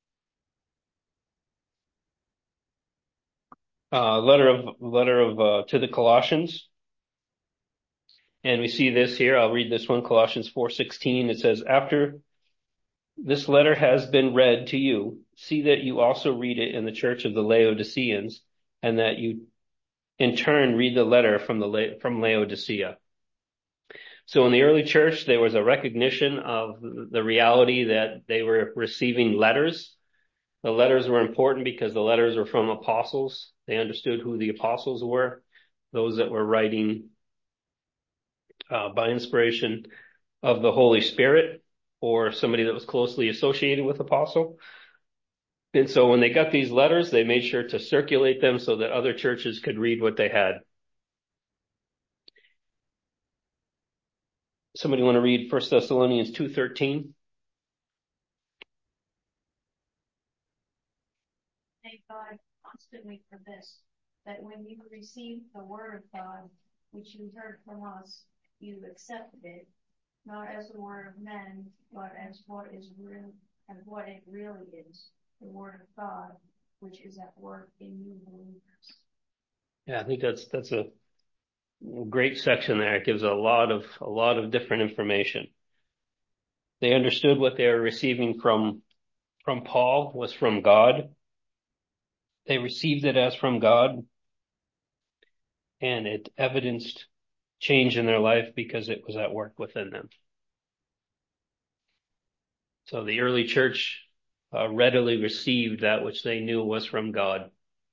Uh, letter of, letter of, uh, to the Colossians. And we see this here. I'll read this one, Colossians four sixteen. It says, after this letter has been read to you, see that you also read it in the church of the Laodiceans, and that you in turn read the letter from the from Laodicea. So in the early church, there was a recognition of the reality that they were receiving letters. The letters were important because the letters were from apostles. They understood who the apostles were, those that were writing uh, by inspiration of the Holy Spirit, or somebody that was closely associated with apostle. And so when they got these letters, they made sure to circulate them so that other churches could read what they had. Somebody want to read First Thessalonians two thirteen? Thank God constantly for this, that when you received the word of God, which you heard from us, you accepted it, not as the word of men, but as what is real and what it really is, the word of God, which is at work in you believers. Yeah, I think that's that's a great section there. It gives a lot of a lot of different information. They understood what they were receiving from from Paul was from God. They received it as from God, and it evidenced change in their life because it was at work within them. So the early church uh, readily received that which they knew was from God.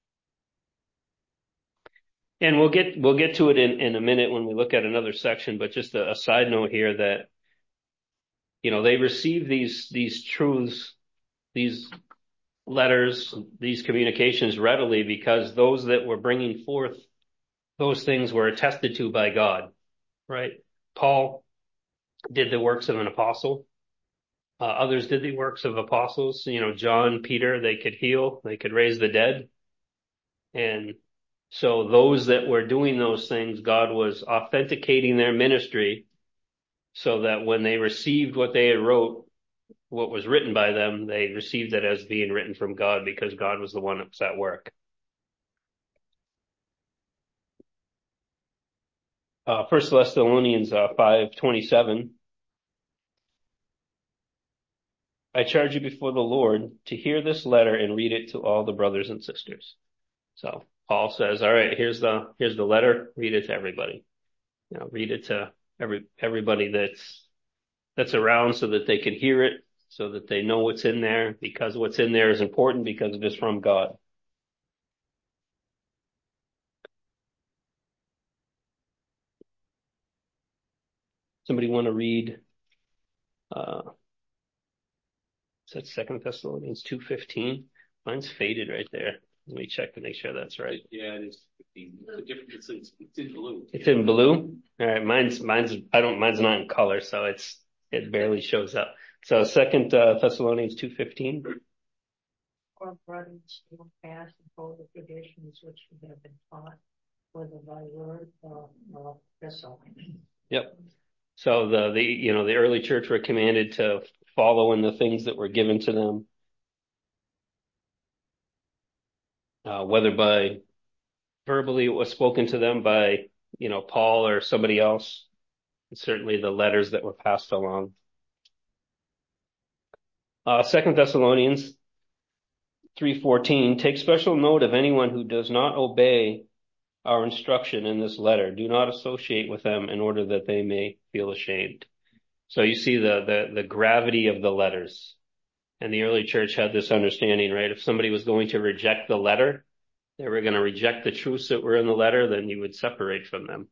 And we'll get we'll get to it in, in a minute when we look at another section, but just a, a side note here that, you know, they received these these truths, these letters, these communications readily because those that were bringing forth those things were attested to by God, right? Paul did the works of an apostle. Uh, others did the works of apostles. You know, John, Peter, they could heal, they could raise the dead. And so those that were doing those things, God was authenticating their ministry so that when they received what they had wrote, what was written by them, they received it as being written from God because God was the one that was at work. Uh, First Thessalonians uh, five twenty-seven. I charge you before the Lord to hear this letter and read it to all the brothers and sisters. So Paul says, all right, here's the, here's the letter. Read it to everybody. You know, read it to every, everybody that's, that's around so that they can hear it, so that they know what's in there, because what's in there is important because it is from God. Somebody want to read, uh, is that Second Thessalonians two fifteen? Mine's faded right there. Let me check to make sure that's right. Yeah, it is fifteen. The difference, it's, it's, it's in blue. It's in blue? All right. Mine's, mine's, I don't, mine's not in color, so it's, it barely shows up. So Second uh, Thessalonians two fifteen. Our brothers hold fast and hold the traditions which we have been taught, whether by word or, or vessel. Yep. So the, the, you know, the early church were commanded to follow in the things that were given to them. Uh, whether by verbally it was spoken to them by, you know, Paul or somebody else, and certainly the letters that were passed along. Uh, Second Thessalonians three fourteen, take special note of anyone who does not obey our instruction in this letter. Do not associate with them in order that they may feel ashamed. So you see the, the, the gravity of the letters. And the early church had this understanding, right? If somebody was going to reject the letter, they were going to reject the truths that were in the letter, then you would separate from them.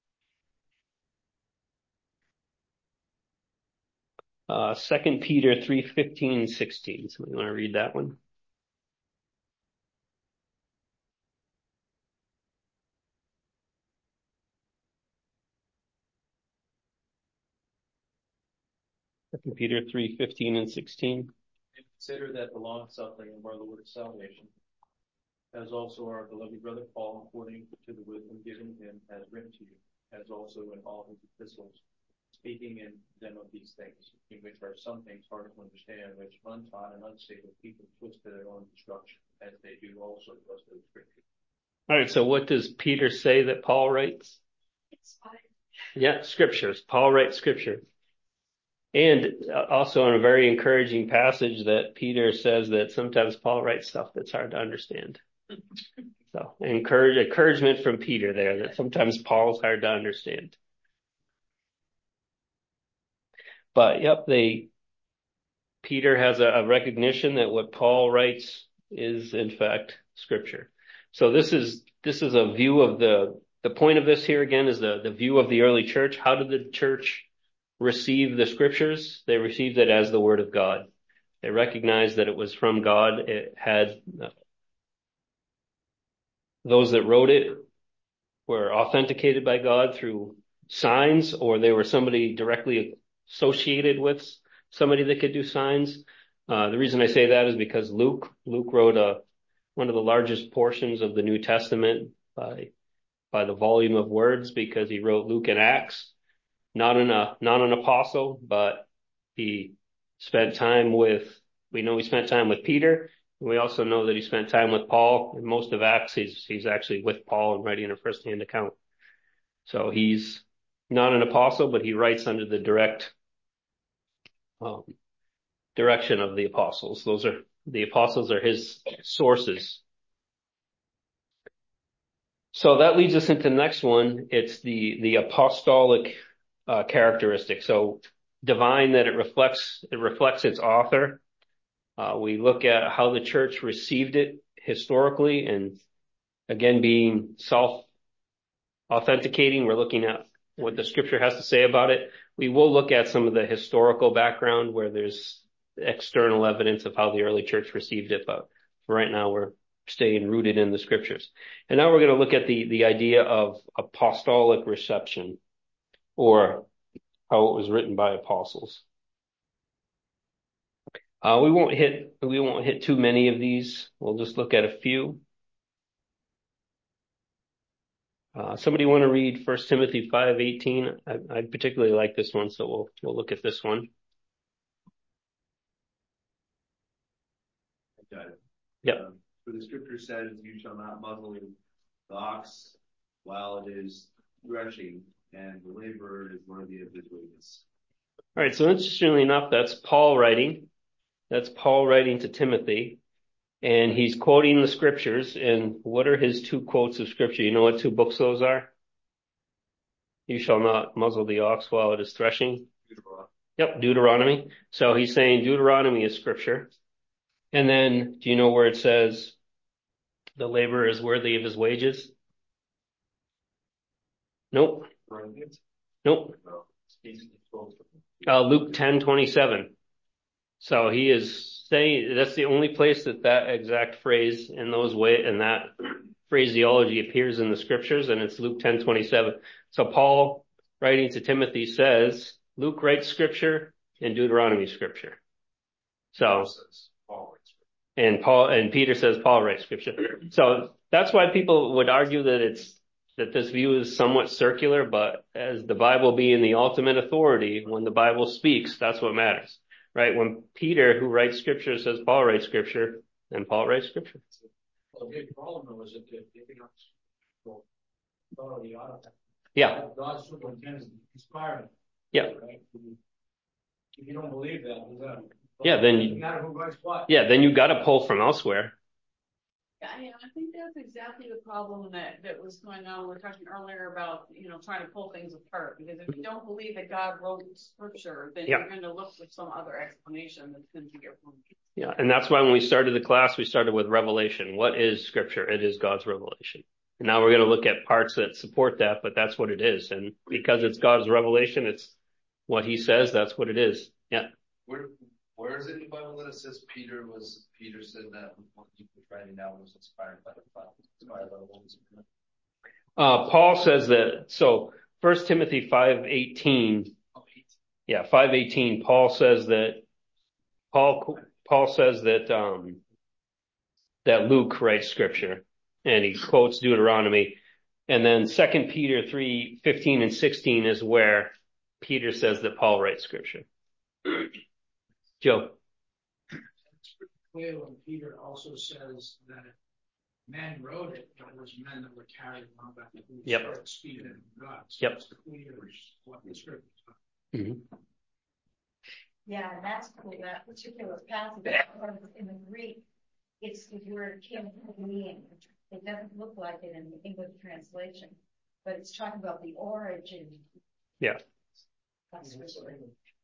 Uh, Second Peter three fifteen, sixteen. Somebody want to read that one? Second Peter three fifteen and sixteen. And consider that the long suffering of our Lord of salvation, as also our beloved brother Paul, according to the wisdom given him, has written to you, as also in all his epistles, speaking in them of these things, in which are some things hard to understand, which untaught and unstable people twist to their own destruction, as they do also twist the scripture. All right, so what does Peter say that Paul writes? It's fine. Yeah, scriptures. Paul writes scripture. And also in a very encouraging passage that Peter says that sometimes Paul writes stuff that's hard to understand. So encourage, encouragement from Peter there that sometimes Paul's hard to understand. But yep, they, Peter has a, a recognition that what Paul writes is in fact scripture. So this is, this is a view of the, the point of this here again is the, the view of the early church. How did the church receive the scriptures? They received it as the word of God. They recognized that it was from God. It had, uh, those that wrote it were authenticated by God through signs, or they were somebody directly associated with somebody that could do signs. Uh, the reason I say that is because Luke, Luke wrote a, one of the largest portions of the New Testament by, by the volume of words, because he wrote Luke and Acts. Not an, uh, not an apostle, but he spent time with, we know he spent time with Peter. And we also know that he spent time with Paul. In most of Acts, he's, he's actually with Paul and writing a first-hand account. So he's not an apostle, but he writes under the direct, um, direction of the apostles. Those are, the apostles are his sources. So that leads us into the next one. It's the, the apostolic, uh, characteristic. So divine, that it reflects, it reflects its author. Uh, we look at how the church received it historically, and again, being self-authenticating, we're looking at what the scripture has to say about it. We will look at some of the historical background where there's external evidence of how the early church received it, but for right now we're staying rooted in the scriptures. And now we're going to look at the, the idea of apostolic reception, or how it was written by apostles. Uh, we won't hit, we won't hit too many of these. We'll just look at a few. Uh, somebody want to read First Timothy five eighteen? I, I particularly like this one, so we'll, we'll look at this one. Got it. Yep. Um, for the scripture says, you shall not muzzle the ox while it is threshing, and the laborer is worthy of his wages. All right. So interestingly enough, that's Paul writing. That's Paul writing to Timothy, and he's quoting the scriptures. And what are his two quotes of scripture? You know what two books those are? You shall not muzzle the ox while it is threshing. Deuteronomy. Yep, Deuteronomy. So he's saying Deuteronomy is scripture. And then, do you know where it says the laborer is worthy of his wages? Nope. Nope. Uh, Luke ten twenty-seven. So he is saying that's the only place that that exact phrase in those way and that phraseology appears in the scriptures, and it's Luke ten twenty-seven. So Paul, writing to Timothy, says Luke writes scripture and Deuteronomy scripture. So, and Paul and Peter says Paul writes scripture. So that's why people would argue that it's that this view is somewhat circular, but as the Bible being the ultimate authority, when the Bible speaks, that's what matters. Right? When Peter, who writes scripture, says Paul writes scripture, then Paul writes scripture. Well, the big problem was that if you don't follow the author. Yeah. God's superintendent is inspiring. Yeah. Right? If you don't believe that, then yeah, then you, yeah, then you got to pull from elsewhere. Yeah, I mean, I think that's exactly the problem that, that was going on. We were talking earlier about, you know, trying to pull things apart, because if you don't believe that God wrote scripture, then yeah. you're going to look for some other explanation that's going to be your point. Yeah. And that's why when we started the class, we started with revelation. What is scripture? It is God's revelation. And now we're going to look at parts that support that, but that's what it is. And because it's God's revelation, it's what he says. That's what it is. Yeah. Where, where is it in the Bible that it says Peter was, Peter said that what he was writing down was inspired by the Father, inspired by the Holy Spirit? Uh, Paul says that, so First Timothy five eighteen, yeah, five eighteen, Paul says that, Paul, Paul says that, um, that Luke writes scripture, and he quotes Deuteronomy. And then Second Peter three fifteen and sixteen is where Peter says that Paul writes scripture. Joe. It's pretty clear when Peter also says that men wrote it, but it was men that were carried along by the Holy Yep. Spirit speaking in God. So Yep. it's clear what the scriptures are. Mm-hmm. Yeah, and that's cool. That particular passage in the Greek, it's the word "kimmein." It doesn't look like it in the English translation, but it's talking about the origin. Yeah. That's really.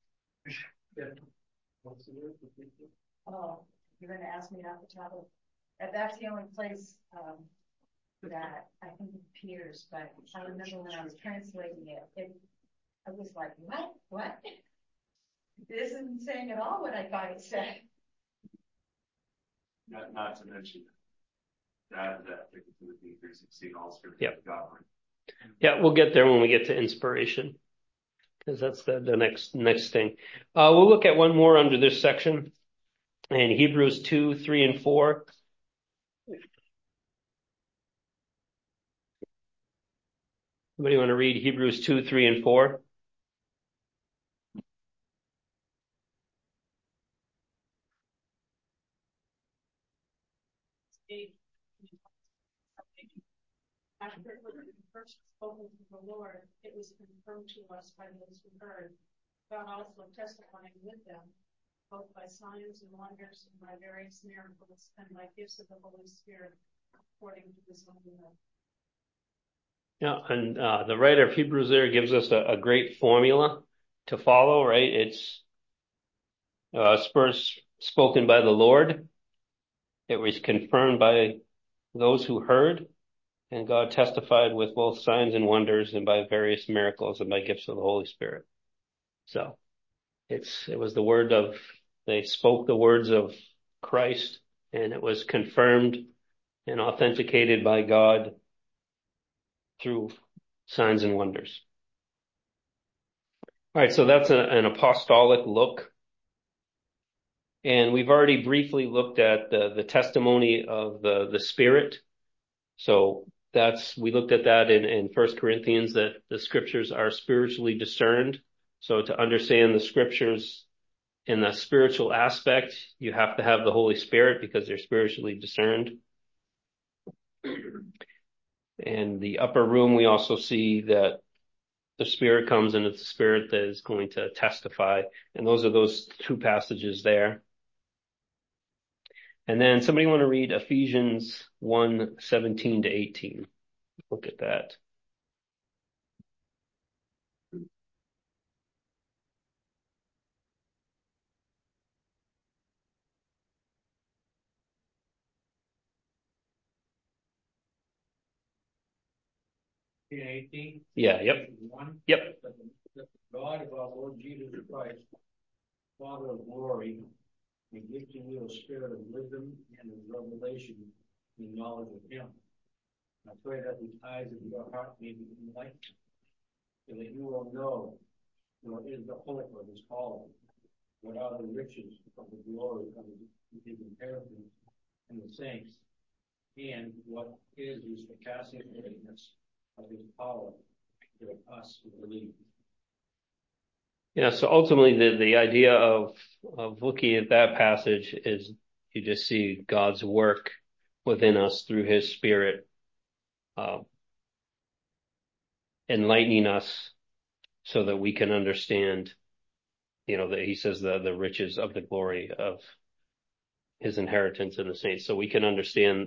Oh, you're going to ask me off the top of. That's the only place um, that I think it appears, but I remember when I was translating it, it I was like, what? What? This isn't saying at all what I thought it said. Not, not to mention that, that to the decrease exceed all scripture Yep. of God. Yeah, we'll get there when we get to inspiration, because that's the, the next next thing. Uh, we'll look at one more under this section, in Hebrews two, three, and four. Somebody want to read Hebrews two, three, and four? After it was first spoken to the Lord, it was confirmed to us by those who heard, God also testifying with them, both by signs and wonders and by various miracles and by gifts of the Holy Spirit, according to his own will. Yeah, and uh, the writer of Hebrews there gives us a, a great formula to follow, right? It's uh, first spoken by the Lord. It was confirmed by those who heard, and God testified with both signs and wonders and by various miracles and by gifts of the Holy Spirit. So it's, it was the word of, they spoke the words of Christ, and it was confirmed and authenticated by God through signs and wonders. All right, so that's a, an apostolic look. And we've already briefly looked at the, the testimony of the, the Spirit. So that's, we looked at that in, in First Corinthians, that the scriptures are spiritually discerned. So to understand the scriptures in the spiritual aspect, you have to have the Holy Spirit because they're spiritually discerned. In the upper room, we also see that the Spirit comes and it's the Spirit that is going to testify. And those are those two passages there. And then somebody want to read Ephesians one, seventeen to eighteen. Look at that. eighteen? Yeah, yep. One? Yep. The God of our Lord Jesus Christ, Father of glory, may give to you a spirit of wisdom and of revelation and knowledge of him. I pray that the eyes of your heart may be enlightened, so that you will know what is the hope of his calling, what are the riches of the glory of his inheritance in the saints, and what is the surpassing greatness of his power to us who believe. Yeah, so ultimately the, the idea of, of looking at that passage is you just see God's work within us through his Spirit, uh, enlightening us so that we can understand, you know, that he says the, the riches of the glory of his inheritance in the saints. So we can understand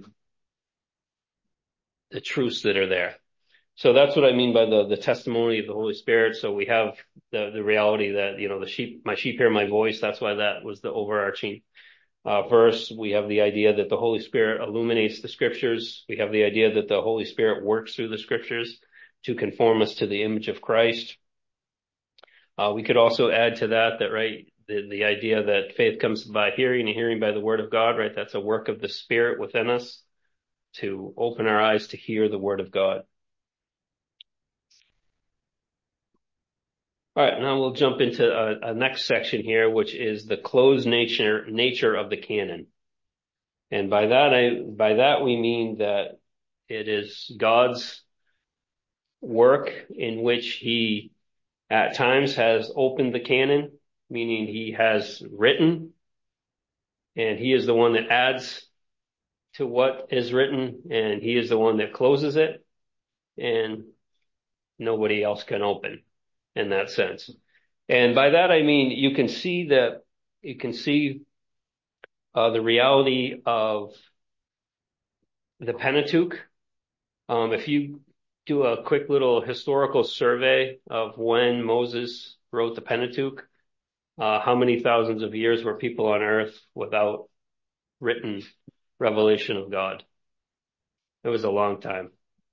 the truths that are there. So that's what I mean by the, the testimony of the Holy Spirit. So we have the, the reality that, you know, the sheep, my sheep hear my voice. That's why that was the overarching uh, verse. We have the idea that the Holy Spirit illuminates the scriptures. We have the idea that the Holy Spirit works through the scriptures to conform us to the image of Christ. Uh, we could also add to that, that, right, the, the idea that faith comes by hearing and hearing by the word of God, right? That's a work of the Spirit within us to open our eyes to hear the word of God. All right, now we'll jump into a, a next section here, which is the closed nature nature of the canon. And by that, I by that we mean that it is God's work in which he at times has opened the canon, meaning he has written, and he is the one that adds to what is written, and he is the one that closes it, and nobody else can open in that sense. And by that I mean you can see that you can see uh, the reality of the Pentateuch. Um, if you do a quick little historical survey of when Moses wrote the Pentateuch, uh, how many thousands of years were people on earth without written revelation of God? It was a long time.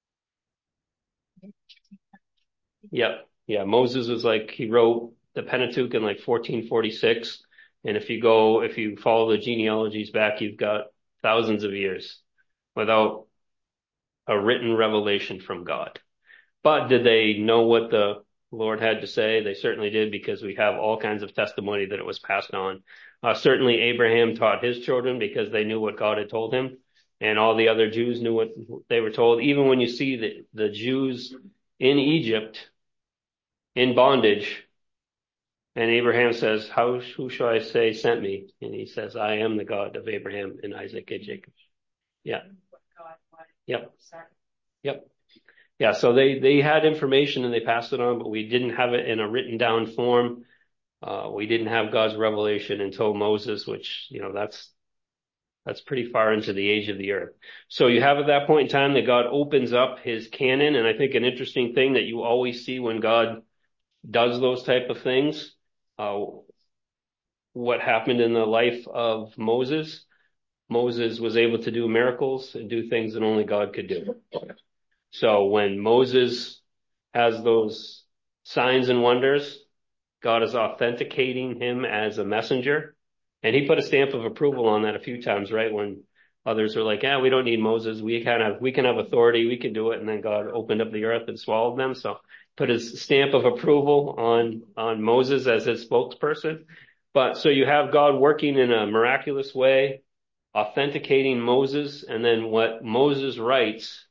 Yep. Yeah. Moses was like, he wrote the Pentateuch in like fourteen forty-six. And if you go, if you follow the genealogies back, you've got thousands of years without a written revelation from God. But did they know what the Lord had to say? They certainly did, because we have all kinds of testimony that it was passed on. Uh, certainly Abraham taught his children because they knew what God had told him, and all the other Jews knew what they were told. Even when you see the, the Jews in Egypt in bondage, and Abraham says, how, who shall I say sent me? And he says, I am the God of Abraham and Isaac and Jacob. Yeah. Yep. Yep. Yeah. So they, they had information and they passed it on, but we didn't have it in a written down form. Uh, we didn't have God's revelation until Moses, which, you know, that's, that's pretty far into the age of the earth. So you have at that point in time that God opens up his canon. And I think an interesting thing that you always see when God does those type of things, uh, what happened in the life of Moses. Moses was able to do miracles and do things that only God could do. So when Moses has those signs and wonders, God is authenticating him as a messenger. And he put a stamp of approval on that a few times, right? When others were like, yeah, we don't need Moses. We kind of, we can have authority. We can do it. And then God opened up the earth and swallowed them. So put his stamp of approval on, on Moses as his spokesperson. But so you have God working in a miraculous way, authenticating Moses. And then what Moses writes,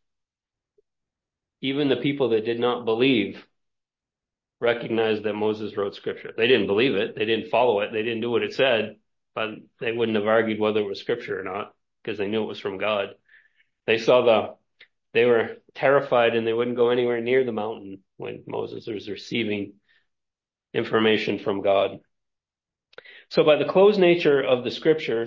even the people that did not believe recognized that Moses wrote scripture. They didn't believe it. They didn't follow it. They didn't do what it said, but they wouldn't have argued whether it was scripture or not because they knew it was from God. They saw the, they were terrified and they wouldn't go anywhere near the mountain when Moses was receiving information from God. So by the closed nature of the scripture,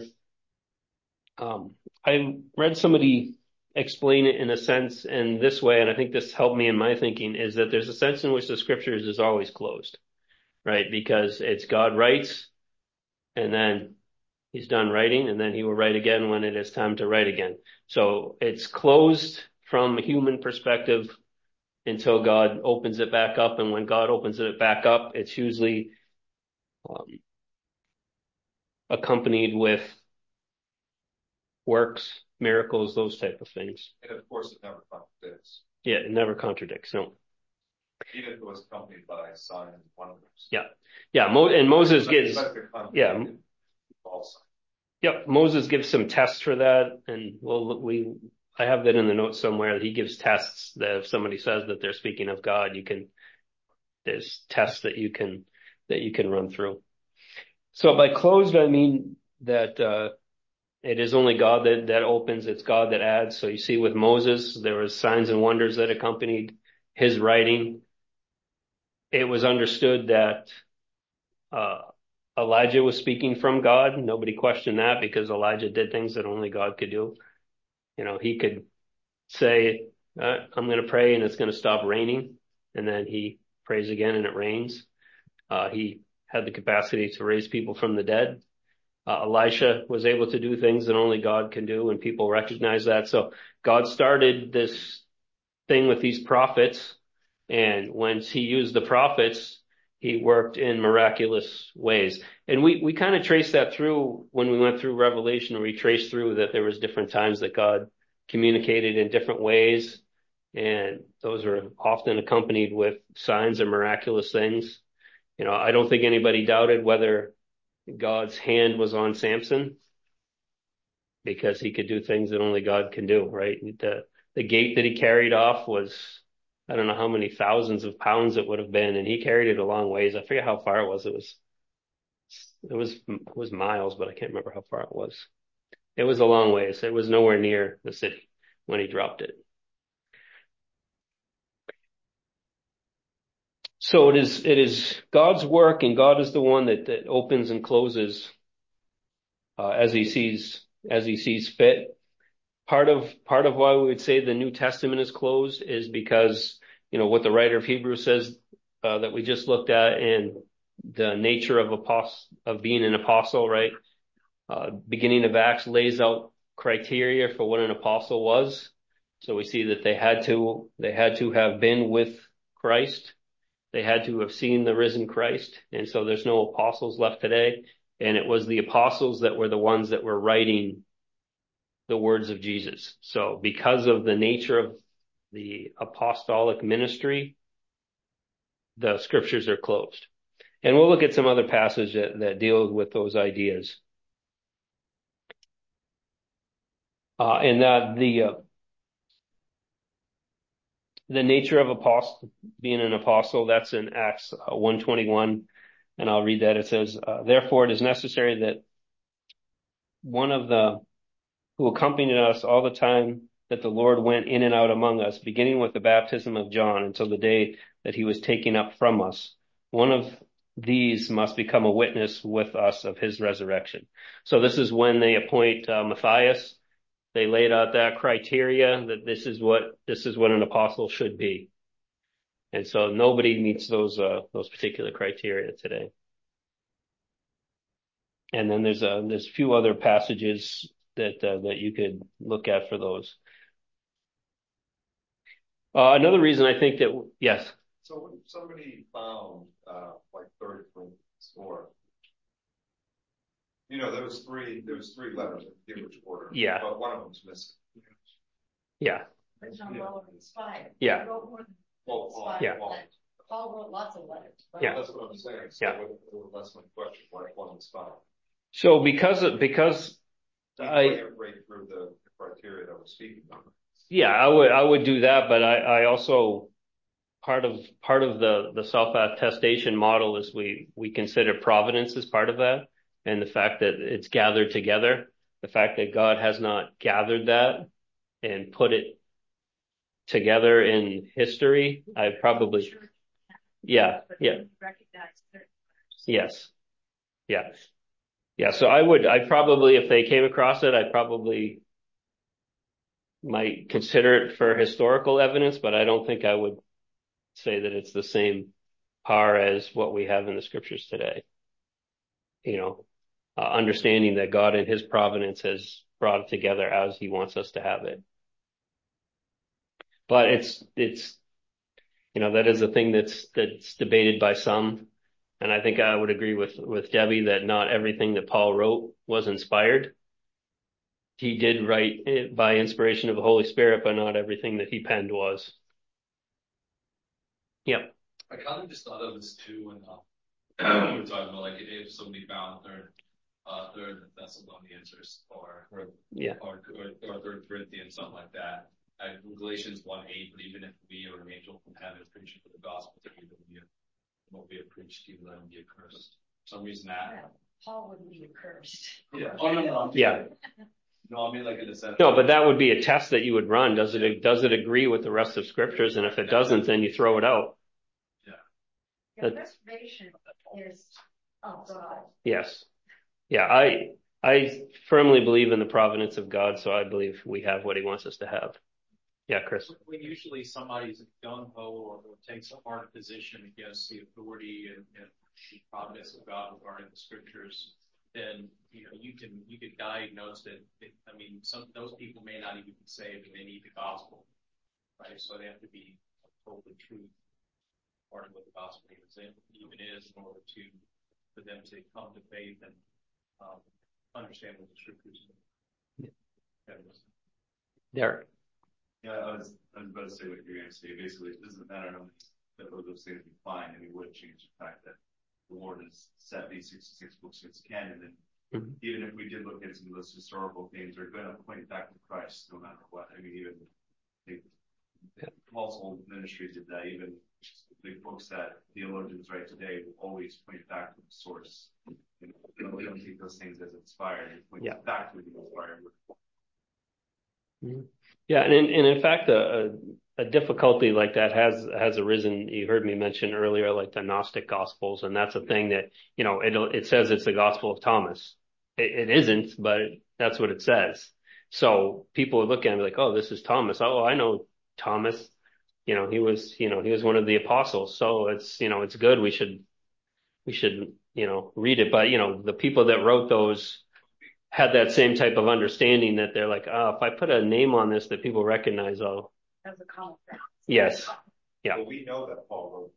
um, I read somebody explain it in a sense in this way, and I think this helped me in my thinking, is that there's a sense in which the scriptures is always closed, right? Because it's God writes, and then he's done writing, and then he will write again when it is time to write again. So it's closed from a human perspective until God opens it back up, and when God opens it back up, it's usually um, accompanied with works, miracles, those type of things. And of course, it never contradicts. Yeah, it never contradicts. No. Even if it was accompanied by signs and wonders. Yeah, yeah. Mo- and Moses gives, yeah, false. Yep. Moses gives some tests for that, and well, we, I have that in the notes somewhere. He gives tests that if somebody says that they're speaking of God, you can, there's tests that you can that you can run through. So by closed, I mean that. uh It is only God that, that opens. It's God that adds. So you see with Moses, there was signs and wonders that accompanied his writing. It was understood that, uh, Elijah was speaking from God. Nobody questioned that because Elijah did things that only God could do. You know, he could say, uh, I'm going to pray and it's going to stop raining. And then he prays again and it rains. Uh, he had the capacity to raise people from the dead. Uh, Elisha was able to do things that only God can do, and people recognize that. So God started this thing with these prophets, and once he used the prophets, he worked in miraculous ways. And we, we kind of traced that through when we went through Revelation. We traced through that there was different times that God communicated in different ways, and those were often accompanied with signs and miraculous things. You know, I don't think anybody doubted whether God's hand was on Samson, because he could do things that only God can do, right? The, the gate that he carried off was, I don't know how many thousands of pounds it would have been, and he carried it a long ways. I forget how far it was. It was, it was, it was miles, but I can't remember how far it was. It was a long ways. It was nowhere near the city when he dropped it. So it is, it is God's work, and God is the one that, that opens and closes, uh, as he sees, as he sees fit. Part of, part of why we would say the New Testament is closed is because, you know, what the writer of Hebrews says, uh, that we just looked at, and the nature of apostle, of being an apostle, right? Uh, beginning of Acts lays out criteria for what an apostle was. So we see that they had to, they had to have been with Christ. They had to have seen the risen Christ. And so there's no apostles left today. And it was the apostles that were the ones that were writing the words of Jesus. So because of the nature of the apostolic ministry, the scriptures are closed. And we'll look at some other passages that, that deal with those ideas. Uh, and that the, uh, the nature of apostle, being an apostle, that's in Acts uh, one twenty-one. And I'll read that. It says, uh, therefore it is necessary that one of the who accompanied us all the time that the Lord went in and out among us, beginning with the baptism of John until the day that he was taken up from us. One of these must become a witness with us of his resurrection. So this is when they appoint uh, Matthias. They laid out that criteria that this is what, this is what an apostle should be. And so nobody meets those, uh, those particular criteria today. And then there's a, there's a few other passages that, uh, that you could look at for those. Uh, another reason I think that, yes. So when somebody found, uh, like third Corinthians, or, you know, there was three, there was three letters in the which order. Yeah. But one of them's missing. Yeah. There's no relevance five. Yeah. He wrote more than Well, five yeah. letters. Paul wrote lots of letters. But Yeah. That's what I'm saying. So Yeah. what, what, that's my question. Why wasn't five? So because of, because You I, ran right through the criteria that we're speaking of. yeah, I would, I would do that, but I, I also, part of, part of the, the self-attestation model is we, we consider providence as part of that, and the fact that it's gathered together, the fact that God has not gathered that and put it together in history. I probably, yeah, yeah, yes, yeah, yeah. So I would, I probably, if they came across it, I probably might consider it for historical evidence, but I don't think I would say that it's the same par as what we have in the scriptures today. You know, uh, understanding that God in his providence has brought it together as he wants us to have it. But it's, it's, you know, that is a thing that's, that's debated by some. And I think I would agree with, with Debbie that not everything that Paul wrote was inspired. He did write it by inspiration of the Holy Spirit, but not everything that he penned was. Yep. I kind of just thought of this too when uh, we were talking about like if somebody found third, uh, third Thessalonians or or yeah or, or, or third Corinthians, something like that. And Galatians one eight, but even if we or an angel from heaven preaching for the gospel to you, that what we have preached to you, let him be accursed. For some reason that yeah, Paul wouldn't be accursed. yeah. Oh no no yeah. No, I mean like in a sense. No, but that would be a test that you would run. Does it, does it agree with the rest of scriptures? And if it doesn't, then you throw it out. Yeah, restoration is of God. Yes. Yeah. I, I firmly believe in the providence of God. So I believe we have what he wants us to have. Yeah, Chris. When usually somebody's gung ho or, or takes a hard position against the authority and, and the providence of God regarding the scriptures, then you know you can you can diagnose that. It, I mean, some those people may not even be saved, and they need the gospel, right? So they have to be told the truth, part of what the gospel even is, in order to for them to come to faith and um, understand what the scriptures are. Yeah. Derek. Yeah, I was, I was about to say what you're going to say. Basically, it doesn't matter how many that those things we find, and we would change the fact that the Lord has set these sixty-six books as canon. And Mm-hmm. even if we did look at some of those historical themes, they're going to point back to Christ no matter what. I mean, even the Paul's whole ministry did that. Even the books that theologians write today will always point back to the source. You know, we don't take those things as inspired. It points Yeah. back to the inspired word. Mm-hmm. Yeah, and in, and in fact, a, a difficulty like that has has arisen. You heard me mention earlier, like the Gnostic Gospels, and that's a thing that, you know, it it says it's the Gospel of Thomas. It, it isn't, but that's what it says. So people look at it like, oh, this is Thomas. Oh, I know Thomas. You know, he was, you know, he was one of the apostles. So it's, you know, it's good. We should, we should, you know, read it. But, you know, the people that wrote those had that same type of understanding that they're like, oh, if I put a name on this that people recognize, oh, As a common sense. yes. Yeah. Well, we know that Paul wrote.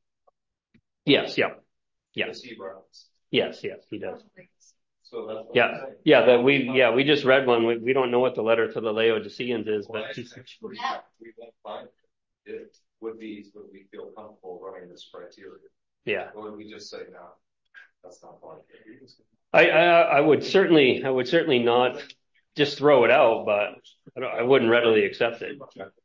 Yes. Yeah. Yeah. Yes, he writes. Yes. Yes. He does. So that's what I'm Yeah. saying. Yeah. That we, yeah, we just read one. We, we don't know what the letter to the Laodiceans is, Well, but actually, we won't find it. It would be, would we feel comfortable running this criteria? yeah. Or would we just say, no, that's not fine? I, I, I would certainly, I would certainly not just throw it out, but I, don't, I wouldn't readily accept it.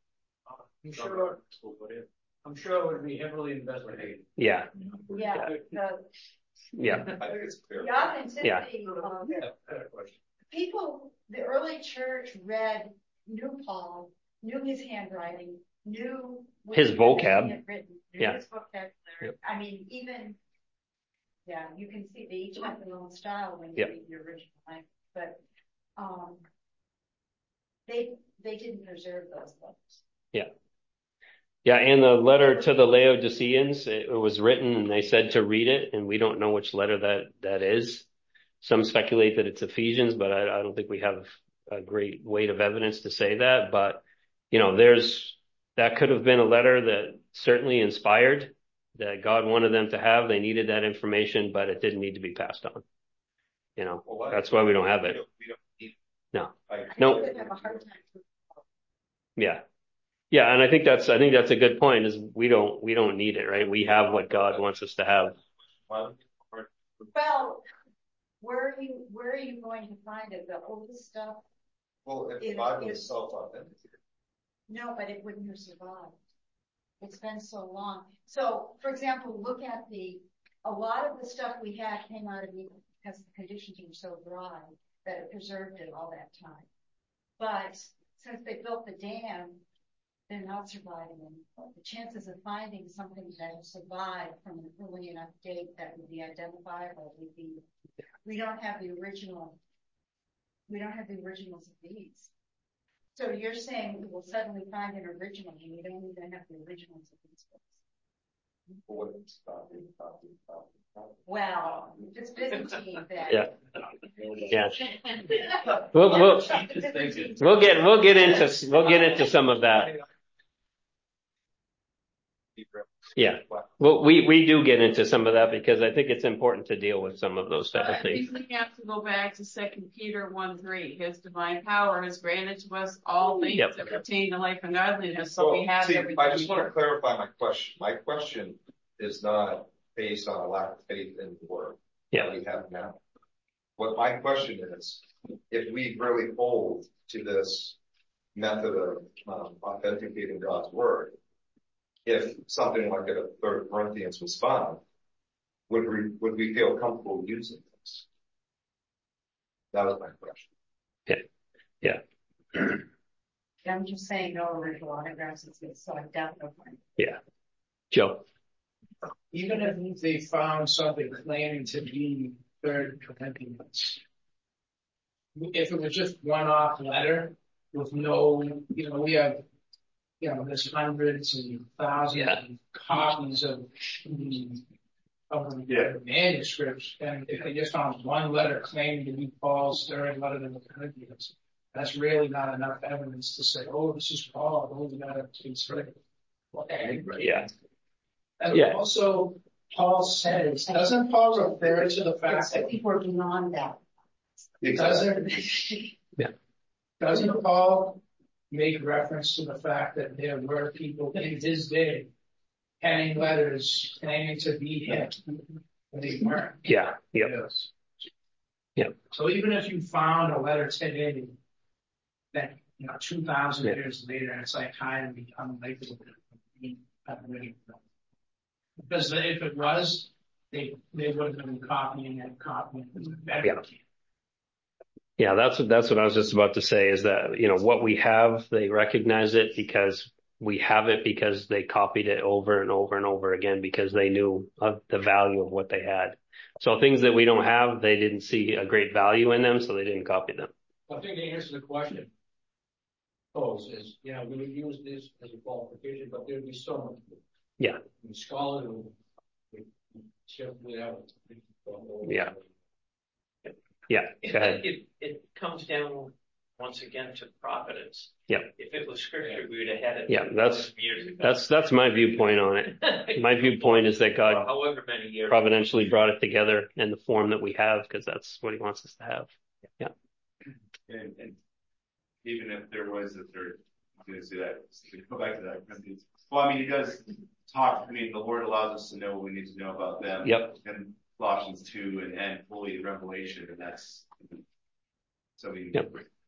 I'm sure, I'm sure it would be heavily investigated. Yeah. Yeah, the, Yeah. I think it's clear. the authenticity of Yeah. people, the early church read, knew Paul, knew his handwriting, knew what His he vocab. had written, knew Yeah. his vocabulary. Yep. I mean, even, yeah, you can see they each have their own style when you Yep. read the original language, but, um, they, they didn't preserve those books. Yeah. Yeah. And the letter to the Laodiceans, it, it was written and they said to read it, and we don't know which letter that, that is. Some speculate that it's Ephesians, but I, I don't think we have a great weight of evidence to say that. But, you know, there's, that could have been a letter that certainly inspired, that God wanted them to have. They needed that information, but it didn't need to be passed on. You know, Well, that's why we don't have We it. don't, we don't need. No. I, No. They would have a hard time. Yeah. Yeah. And I think that's, I think that's a good point is we don't, we don't need it, right? We have what God wants us to have. Well, where are you, where are you going to find it? The oldest stuff? Well, if the If- Bible if- is self-authenticated. No, but it wouldn't have survived. It's been so long. So, for example, look at the, a lot of the stuff we had came out of Egypt because the conditions were so dry that it preserved it all that time. But since they built the dam, they're not surviving anymore. The chances of finding something that has survived from an early enough date that would be identifiable would be, we don't have the original, we don't have the originals of these. So you're saying we will suddenly find an original and we don't even have the originals of these books? What it's about, it's about, it's about, it's about. Well, if it's Byzantine, then. Yeah. Yeah. We'll, we'll, we'll get, we'll get into, we'll get into some of that. Yeah. Well, we, we do get into some of that because I think it's important to deal with some of those type of I things. think we have to go back to Second Peter one three. His divine power has granted to us all things Yep. that pertain to life and godliness. So we Well, have see, everything. I just want to clarify my question. My question is not based on a lack of faith in the word Yeah. that we have now. What my question is, if we really hold to this method of um, authenticating God's word, if something like a Third Corinthians was found, would we would we feel comfortable using this? That was my question. Yeah. Yeah. I'm just saying no original autographs, it's so definitely. Yeah. Joe. Even if they found something claiming to be Third Corinthians, if it was just one-off letter with no, you know, we have, you know, there's hundreds and thousands Yeah. of copies of the of the Yeah. manuscripts, and if they just found one letter claiming to be Paul's third letter to the Corinthians, that's really not enough evidence to say, oh, this is Paul, oh, we gotta consider it. Yeah. And Yeah. also, Paul says, doesn't Paul refer to the fact I that think we're beyond that. doesn't, Yeah. doesn't Paul make reference to the fact that there were people in his day penning letters claiming to be him? they weren't. Yeah, yep, Yes. yep, So even if you found a letter today that, you know, two thousand Yeah. years later, it's like highly unlikely that we have really known. Because if it was, they, they would have been copying and copying better. Yeah. yeah. That's what that's what I was just about to say. Is that you know what we have, they recognize it because we have it because they copied it over and over and over again because they knew of the value of what they had. So things that we don't have, they didn't see a great value in them, so they didn't copy them. I think to answer the question posed is, you know, we would use this as a qualification, but there'd be so much. Yeah. Scholar who simply have. Yeah. Yeah. Go ahead. It, it comes down once again to providence. Yeah. If it was scripture, we would have had it. Yeah, that's years ago. that's that's my viewpoint on it. My viewpoint is that God however many years providentially brought it together in the form that we have because that's what He wants us to have. Yeah. And, and even if there was a third, I was going to say that, go back to that. Well, I mean, He does talk. I mean, the Lord allows us to know what we need to know about them. Yep. And Colossians two and, and fully Revelation, and that's so we. Yep.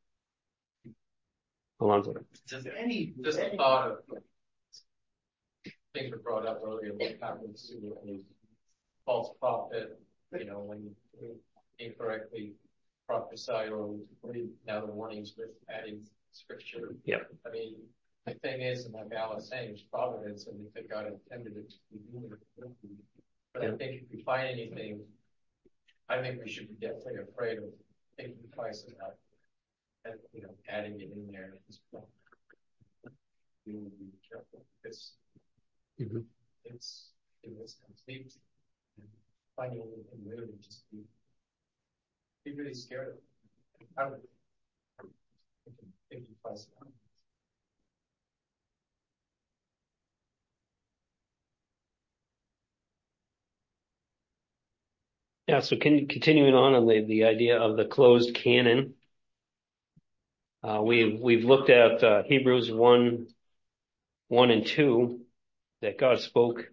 Alonzo. Does any, just a thought of things were brought up earlier, what happens to a false prophet, you know, when you incorrectly prophesy or now the warnings with adding scripture. Yep. I mean, the thing is, and like Al was saying, it's providence, and we think God intended it to be doing it. But I think if we find anything, I think we should be definitely afraid of thinking twice about it. And, you know, adding it in there at this point. We need to be careful because mm-hmm. it's in this complete finding anything new and just be, be really scared of it. I would think twice about it. Yeah, so can, continuing on on the, the idea of the closed canon, uh, we've, we've looked at, uh, Hebrews one, one and two, that God spoke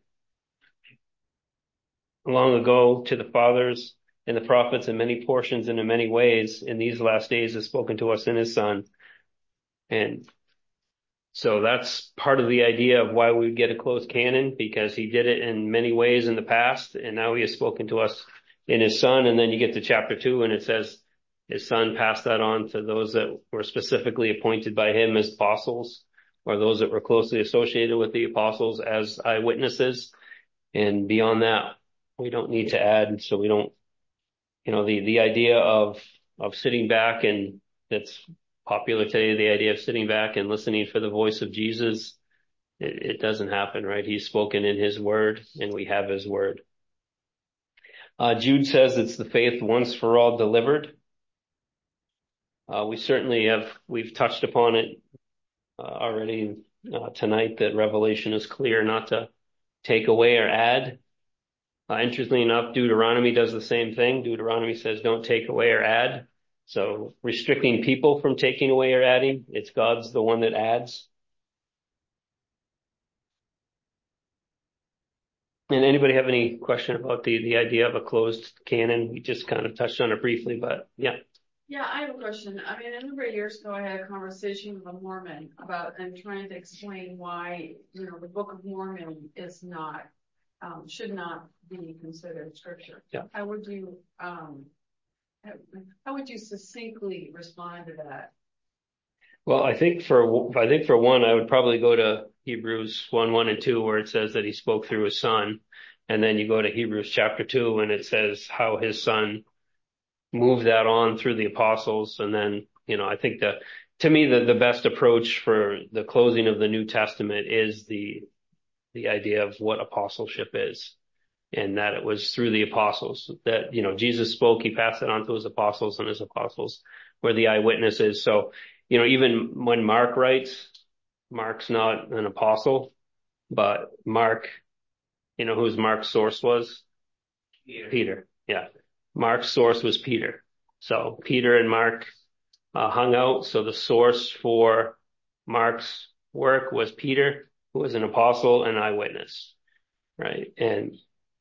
long ago to the fathers and the prophets in many portions and in many ways in these last days has spoken to us in His Son. And so that's part of the idea of why we get a closed canon, because He did it in many ways in the past, and now He has spoken to us in His Son. And then you get to chapter two and it says His Son passed that on to those that were specifically appointed by Him as apostles, or those that were closely associated with the apostles as eyewitnesses. And beyond that, we don't need to add. So we don't, you know, the, the idea of, of sitting back, and that's popular today, the idea of sitting back and listening for the voice of Jesus. It, it doesn't happen, right? He's spoken in His word and we have His word. Uh, Jude says it's the faith once for all delivered. Uh, we certainly have, we've touched upon it uh, already uh, tonight, that Revelation is clear not to take away or add. Uh, interestingly enough, Deuteronomy does the same thing. Deuteronomy says don't take away or add. So restricting people from taking away or adding, it's God's the one that adds. And anybody have any question about the, the idea of a closed canon? We just kind of touched on it briefly, but yeah. Yeah, I have a question. I mean, a number of years ago, I had a conversation with a Mormon about, and trying to explain why, you know, the Book of Mormon is not, um, should not be considered scripture. Yeah. How would you, um, how would you succinctly respond to that? Well, I think for, I think for one, I would probably go to Hebrews one, one and two, where it says that He spoke through His Son. And then you go to Hebrews chapter two, and it says how His Son moved that on through the apostles. And then, you know, I think that to me, the, the best approach for the closing of the New Testament is the, the idea of what apostleship is, and that it was through the apostles that, you know, Jesus spoke, He passed it on to His apostles, and His apostles were the eyewitnesses. So, you know, even when Mark writes, Mark's not an apostle, but Mark, you know, whose Mark's source was? Peter. Peter. Yeah. Mark's source was Peter. So Peter and Mark uh, hung out. So the source for Mark's work was Peter, who was an apostle and eyewitness, right? And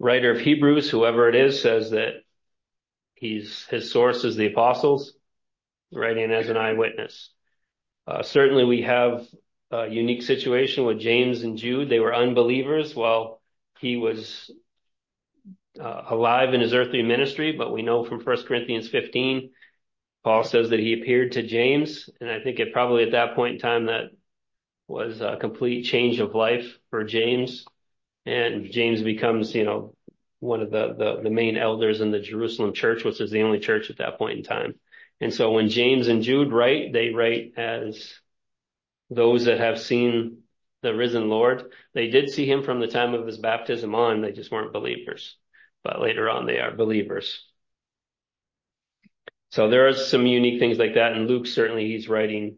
writer of Hebrews, whoever it is, says that he's his source is the apostles, writing as an eyewitness. Uh, certainly we have a unique situation with James and Jude. They were unbelievers while he was uh, alive in his earthly ministry, but we know from First Corinthians fifteen, Paul says that he appeared to James, and I think it probably at that point in time that was a complete change of life for James, and James becomes, you know, one of the, the, the main elders in the Jerusalem church, which is the only church at that point in time. And so when James and Jude write, they write as those that have seen the risen Lord. They did see him from the time of his baptism on, they just weren't believers. But later on they are believers. So there are some unique things like that. And Luke, certainly he's writing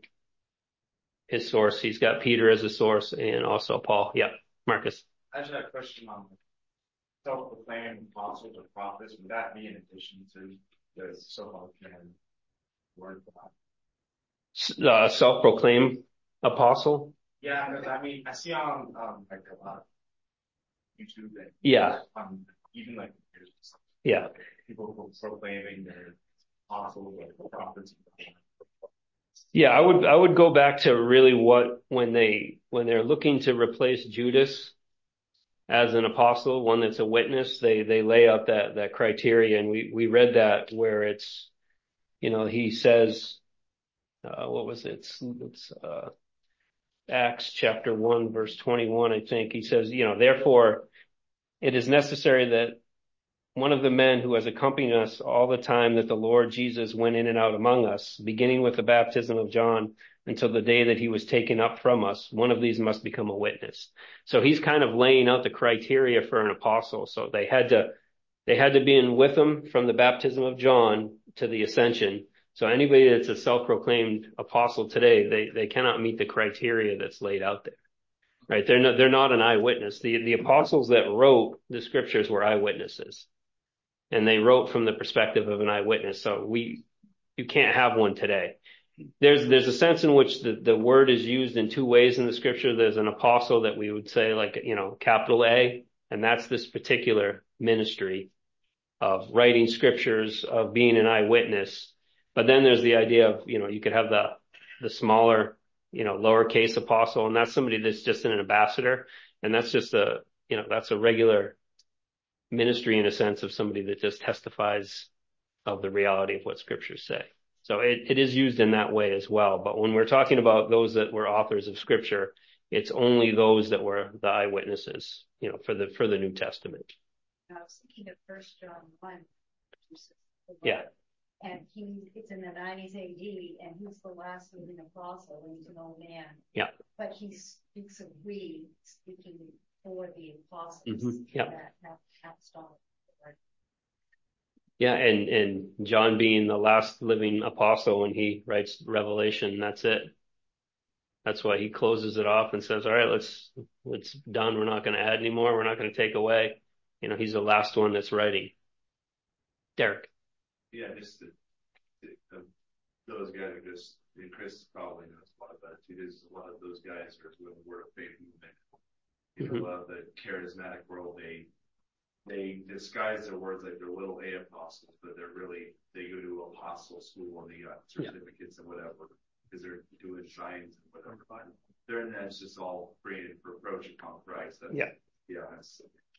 his source. He's got Peter as a source and also Paul. Yeah, Marcus. I just had a question on self-proclaimed apostles or prophets. Would that be in addition to the self-proclaimed word of God? Uh, self-proclaimed apostle? Yeah, because I mean, I see on um, like a lot of YouTube that yeah, um, even like yeah, people proclaiming their apostles or prophets. Yeah, I would I would go back to really what when they when they're looking to replace Judas as an apostle, one that's a witness, they they lay out that that criteria, and we we read that where it's, you know, he says, uh, what was it? It's, it's uh, Acts chapter one verse twenty-one, I think. He says, you know, therefore it is necessary that one of the men who has accompanied us all the time that the Lord Jesus went in and out among us, beginning with the baptism of John until the day that he was taken up from us, one of these must become a witness. So he's kind of laying out the criteria for an apostle. So they had to, they had to be in with him from the baptism of John to the ascension. So anybody that's a self-proclaimed apostle today, they, they cannot meet the criteria that's laid out there. Right? They're not, they're not an eyewitness. The, the apostles that wrote the scriptures were eyewitnesses. And they wrote from the perspective of an eyewitness. So we, you can't have one today. There's, there's a sense in which the, the word is used in two ways in the scripture. There's an apostle that we would say like, you know, capital A, and that's this particular ministry of writing scriptures, of being an eyewitness. But then there's the idea of, you know, you could have the, the smaller, you know, lowercase apostle, and that's somebody that's just an ambassador. And that's just a, you know, that's a regular ministry in a sense of somebody that just testifies of the reality of what scriptures say. So it, it is used in that way as well. But when we're talking about those that were authors of scripture, it's only those that were the eyewitnesses, you know, for the, for the New Testament. I was thinking of First John one. Yeah. And he, it's in the nineties A D, and he's the last living apostle, and he's an old man. Yeah. But he speaks of we, speaking for the apostles. Mm-hmm. Yeah. That have apostolic. Yeah, and, and John being the last living apostle when he writes Revelation, that's it. That's why he closes it off and says, all right, let's, it's done. We're not going to add anymore. We're not going to take away. You know, he's the last one that's writing. Derek. Yeah, just the, the, the, those guys are just, and Chris probably knows a lot about it too. There's a lot of those guys are doing the word of faith movement. You know, mm-hmm. A lot of the charismatic world, they, they disguise their words like they're little A apostles, but they're really, they go to apostle school and they got certificates yeah. and whatever, because they're doing signs and whatever. But they're in that, it's just all created for approach upon Christ. That's, yeah. Yeah. That's,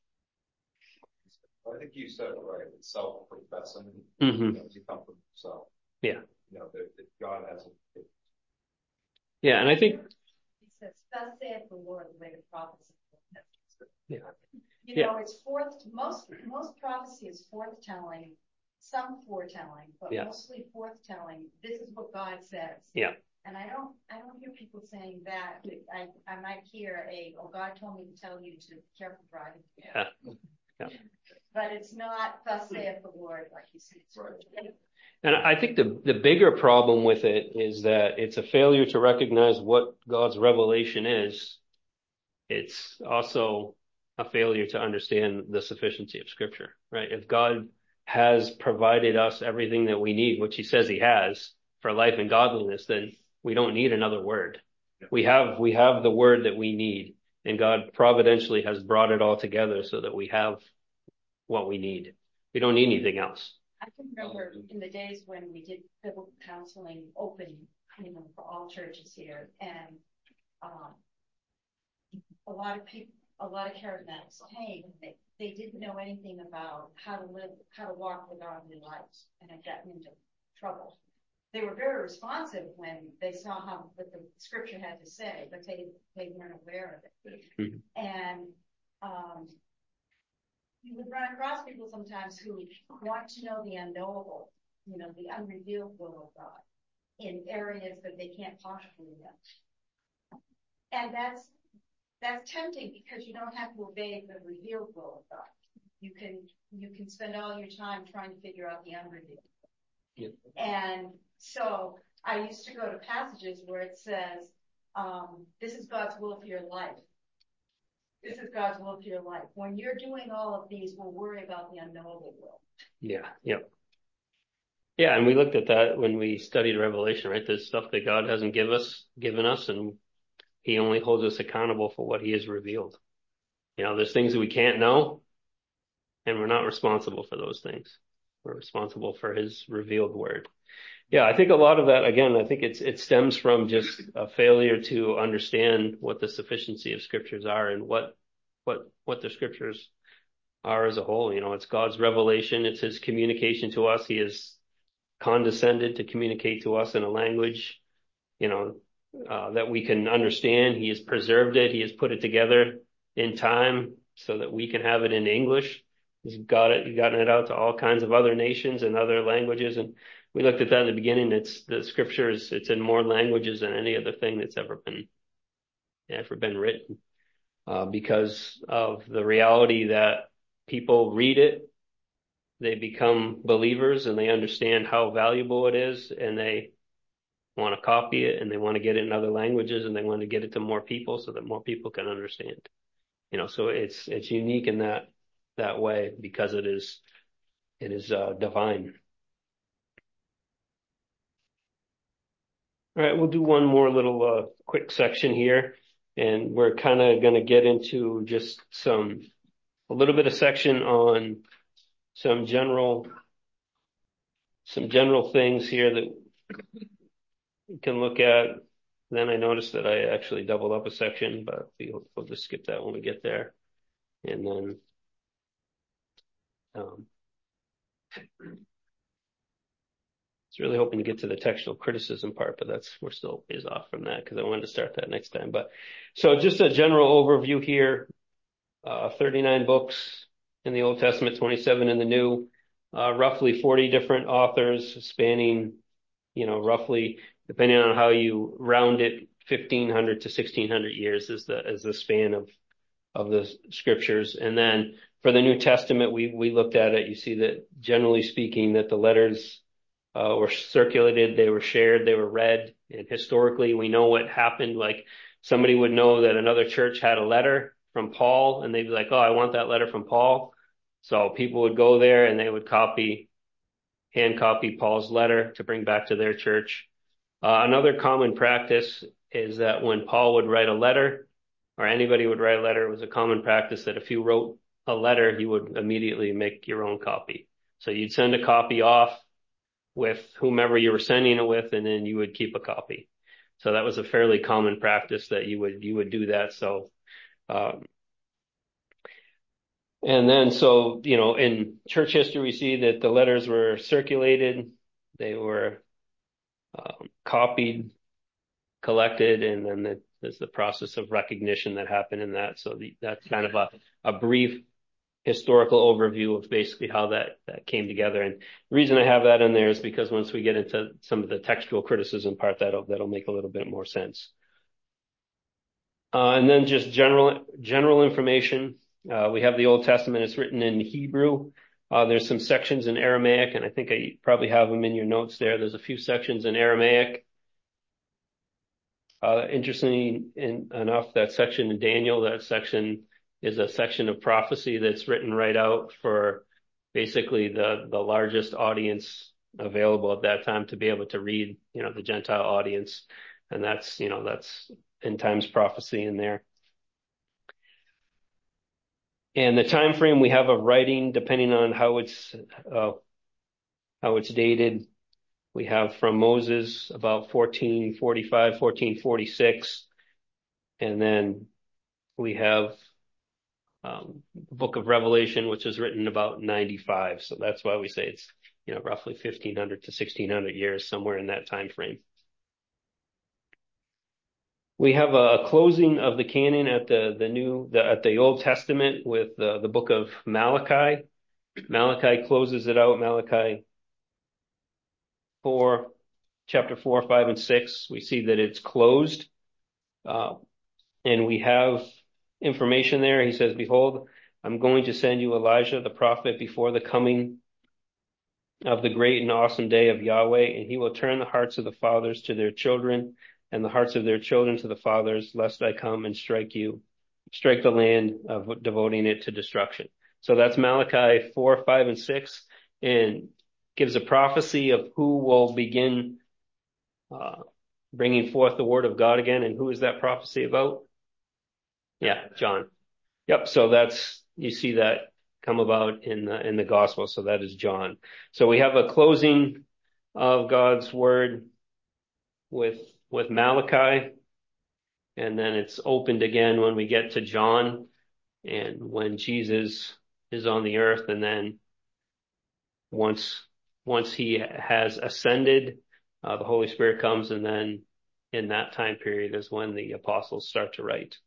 I think you said it right. It's self-professing. Mm-hmm. You know, to come from yourself. Yeah. You know, that, that God has a. Yeah, and I think. He says, "Thus saith the Lord," the way the prophets. Yeah. You know, yeah. It's forth. Most most prophecy is forthtelling, some foretelling, but yeah. mostly forthtelling. This is what God says. Yeah. And I don't, I don't hear people saying that. I, I might hear a, "Oh, God told me to tell you to be careful driving." Yeah. Yeah. But it's not "Thus saith the Lord," like you said. Right. And I think the the bigger problem with it is that it's a failure to recognize what God's revelation is. It's also a failure to understand the sufficiency of Scripture, right? If God has provided us everything that we need, which he says he has for life and godliness, then we don't need another word. We have, we have the word that we need, and God providentially has brought it all together so that we have what we need. We don't need anything else. I can remember in the days when we did biblical counseling open, you know, for all churches here, and um, a lot of people, a lot of charismatics came, they, they didn't know anything about how to live, how to walk with godly lives, and had gotten into trouble. They were very responsive when they saw how what the scripture had to say, but they they weren't aware of it. Mm-hmm. And um, you would run across people sometimes who want to know the unknowable, you know, the unrevealed will of God in areas that they can't possibly know. And that's that's tempting because you don't have to obey the revealed will of God. You can you can spend all your time trying to figure out the unrevealed. Yeah. And so I used to go to passages where it says, um, this is God's will for your life. This is God's will for your life. When you're doing all of these, we'll worry about the unknowable will. Yeah, yep. Yeah, and we looked at that when we studied Revelation, right? There's stuff that God hasn't give us, given us, and he only holds us accountable for what he has revealed. You know, there's things that we can't know, and we're not responsible for those things. We're responsible for his revealed word. Yeah, I think a lot of that, again, I think it's it stems from just a failure to understand what the sufficiency of scriptures are and what what what the scriptures are as a whole. You know, it's God's revelation, it's his communication to us. He has condescended to communicate to us in a language, you know, uh, that we can understand. He has preserved it. He has put it together in time so that we can have it in English. He's got it, he's gotten it out to all kinds of other nations and other languages. And we looked at that in the beginning. It's the scriptures, it's in more languages than any other thing that's ever been, ever been written, uh, because of the reality that people read it, they become believers and they understand how valuable it is, and they want to copy it and they want to get it in other languages and they want to get it to more people so that more people can understand. You know, so it's, it's unique in that, that way because it is, it is, uh, divine. All right. We'll do one more little, uh, quick section here, and we're kind of going to get into just some, a little bit of section on some general, some general things here that we can look at. Then I noticed that I actually doubled up a section, but we'll, we'll just skip that when we get there. And then, um, I was really hoping to get to the textual criticism part, but that's, we're still ways off from that because I wanted to start that next time. But so just a general overview here, uh, thirty-nine books in the Old Testament, twenty-seven in the New, uh, roughly forty different authors spanning, you know, roughly, depending on how you round it, fifteen hundred to sixteen hundred years is the, is the span of, of the scriptures. And then for the New Testament, we, we looked at it. You see that generally speaking that the letters, uh, were circulated, they were shared, they were read. And historically, we know what happened. Like somebody would know that another church had a letter from Paul and they'd be like, oh, I want that letter from Paul. So people would go there and they would copy, hand copy Paul's letter to bring back to their church. Uh, another common practice is that when Paul would write a letter or anybody would write a letter, it was a common practice that if you wrote a letter, you would immediately make your own copy. So you'd send a copy off with whomever you were sending it with, and then you would keep a copy. So that was a fairly common practice that you would, you would do that. So, um, and then, so, you know, in church history, we see that the letters were circulated, they were, um, copied, collected, and then the, there's the process of recognition that happened in that. So the, that's kind of a, a brief historical overview of basically how that, that came together. And the reason I have that in there is because once we get into some of the textual criticism part, that'll, that'll make a little bit more sense. Uh, and then just general, general information. Uh, we have the Old Testament. It's written in Hebrew. Uh, there's some sections in Aramaic, and I think I probably have them in your notes there. There's a few sections in Aramaic. Uh, interestingly enough, that section in Daniel, that section is a section of prophecy that's written right out for basically the, the largest audience available at that time to be able to read, you know, the Gentile audience. And that's, you know, that's end times prophecy in there. And the time frame we have of writing, depending on how it's uh, how it's dated, we have from Moses about fourteen forty-five, fourteen forty-six, and then we have um, the book of Revelation, which is written about ninety-five. So that's why we say it's, you know, roughly fifteen hundred to sixteen hundred years, somewhere in that time frame. We have a closing of the canon at the, the new, the, at the Old Testament with the, the book of Malachi. Malachi closes it out. Malachi four, chapter four, five, and six. We see that it's closed. Uh, and we have information there. He says, behold, I'm going to send you Elijah, the prophet, before the coming of the great and awesome day of Yahweh, and he will turn the hearts of the fathers to their children and the hearts of their children to the fathers, lest I come and strike you, strike the land of devoting it to destruction. So that's Malachi four, five, and six, and gives a prophecy of who will begin uh, bringing forth the word of God again. And who is that prophecy about? Yeah, John. Yep. So that's, you see that come about in the, in the gospel. So that is John. So we have a closing of God's word with, with Malachi, and then it's opened again when we get to John and when Jesus is on the earth. And then once, once he has ascended, uh, the Holy Spirit comes, and then in that time period is when the apostles start to write.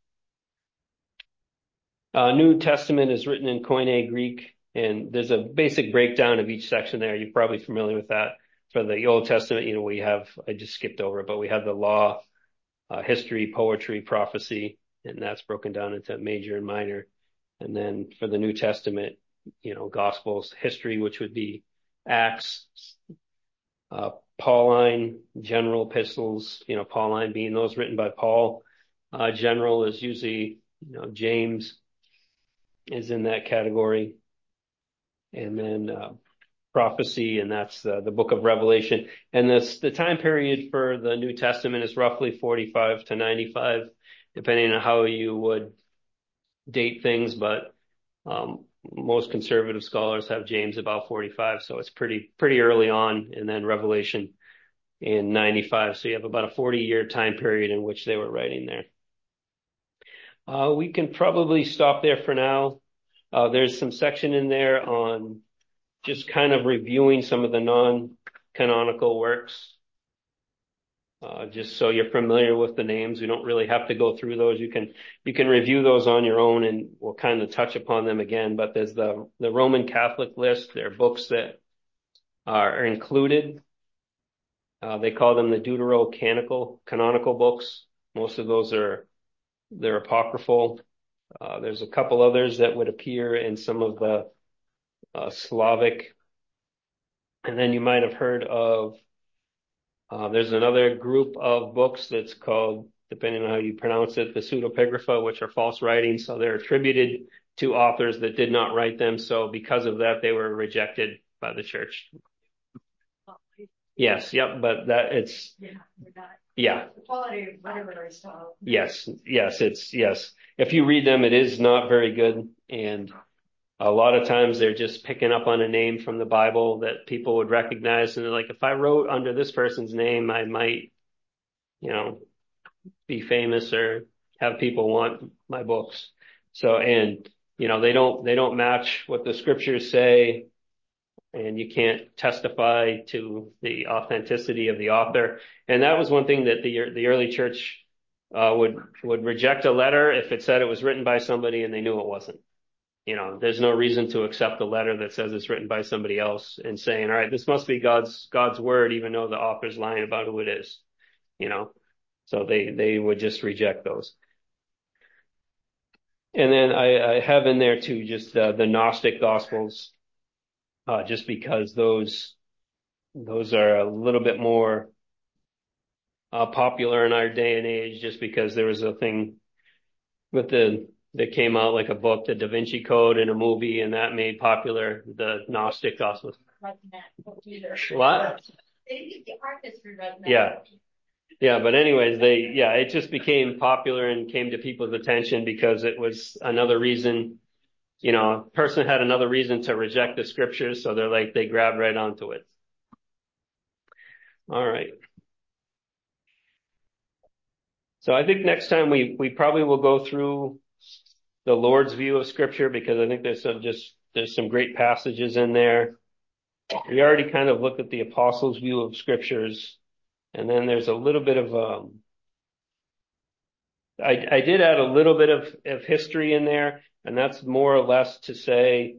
Uh, New Testament is written in Koine Greek, and there's a basic breakdown of each section there. You're probably familiar with that. For the Old Testament, you know, we have, I just skipped over it, but we have the law, uh, history, poetry, prophecy, and that's broken down into major and minor. And then for the New Testament, you know, Gospels, history, which would be Acts, uh, Pauline, general epistles, you know, Pauline being those written by Paul. Uh, general is usually, you know, James is in that category. And then, uh, prophecy, and that's the, the book of Revelation. And this, the time period for the New Testament is roughly forty-five to ninety-five, depending on how you would date things. But, um, most conservative scholars have James about forty-five. So it's pretty, pretty early on. And then Revelation in ninety-five. So you have about a forty year time period in which they were writing there. Uh, we can probably stop there for now. Uh, there's some section in there on just kind of reviewing some of the non-canonical works. Uh, just so you're familiar with the names. We don't really have to go through those. You can, you can review those on your own, and we'll kind of touch upon them again. But there's the, the Roman Catholic list. There are books that are included. Uh, they call them the Deuterocanonical, canonical books. Most of those are, they're apocryphal. Uh, there's a couple others that would appear in some of the uh, Slavic. And then you might have heard of, uh, there's another group of books that's called, depending on how you pronounce it, the pseudepigrapha, which are false writings. So they're attributed to authors that did not write them. So because of that, they were rejected by the church. Yes. Yep. But that it's, Yeah, we're not. yeah. The quality of whatever is taught. Yes. Yes. It's, yes. If you read them, it is not very good. And a lot of times they're just picking up on a name from the Bible that people would recognize. And they're like, if I wrote under this person's name, I might, you know, be famous or have people want my books. So, and, you know, they don't, they don't match what the scriptures say, and you can't testify to the authenticity of the author. And that was one thing that the, the early church, uh, would, would reject a letter if it said it was written by somebody and they knew it wasn't. You know, there's no reason to accept a letter that says it's written by somebody else and saying, all right, this must be God's, God's word, even though the author's lying about who it is, you know, so they, they would just reject those. And then I, I have in there too, just uh, the Gnostic Gospels, uh, just because those, those are a little bit more uh, popular in our day and age, just because there was a thing with the, that came out like a book, the Da Vinci Code, and a movie, and that made popular the Gnostic Gospels. What? Yeah. Yeah. But anyways, they, yeah, it just became popular and came to people's attention because it was another reason you know, a person had another reason to reject the scriptures, so they're like, they grab right onto it. All right. So I think next time we, we probably will go through the Lord's view of scripture, because I think there's some just, there's some great passages in there. We already kind of looked at the apostles' view of scriptures, and then there's a little bit of, um, I, I did add a little bit of, of history in there, and that's more or less to say,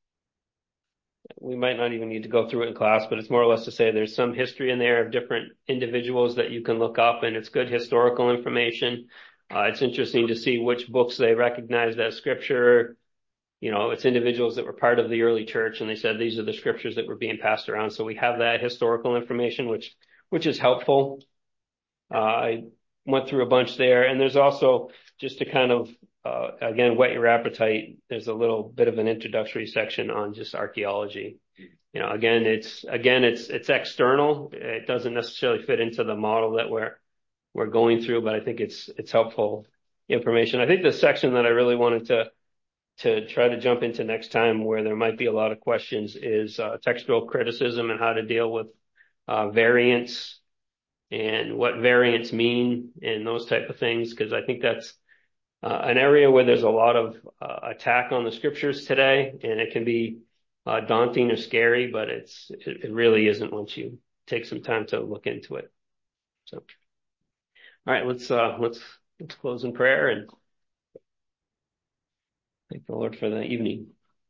we might not even need to go through it in class, but it's more or less to say there's some history in there of different individuals that you can look up, and it's good historical information. Uh, it's interesting to see which books they recognized as scripture. You know, it's individuals that were part of the early church, and they said these are the scriptures that were being passed around. So we have that historical information, which, which is helpful. Uh, I went through a bunch there, and there's also, just to kind of, uh, again, whet your appetite, there's a little bit of an introductory section on just archaeology. You know, again, it's, again, it's, it's external. It doesn't necessarily fit into the model that we're, we're going through, but I think it's, it's helpful information. I think the section that I really wanted to, to try to jump into next time, where there might be a lot of questions, is, uh, textual criticism and how to deal with, uh, variants and what variants mean and those type of things. Cause I think that's, uh, an area where there's a lot of, uh, attack on the scriptures today, and it can be, uh, daunting or scary, but it's, it, it really isn't once you take some time to look into it. So, all right, let's, uh, let's, let's close in prayer and thank the Lord for the evening.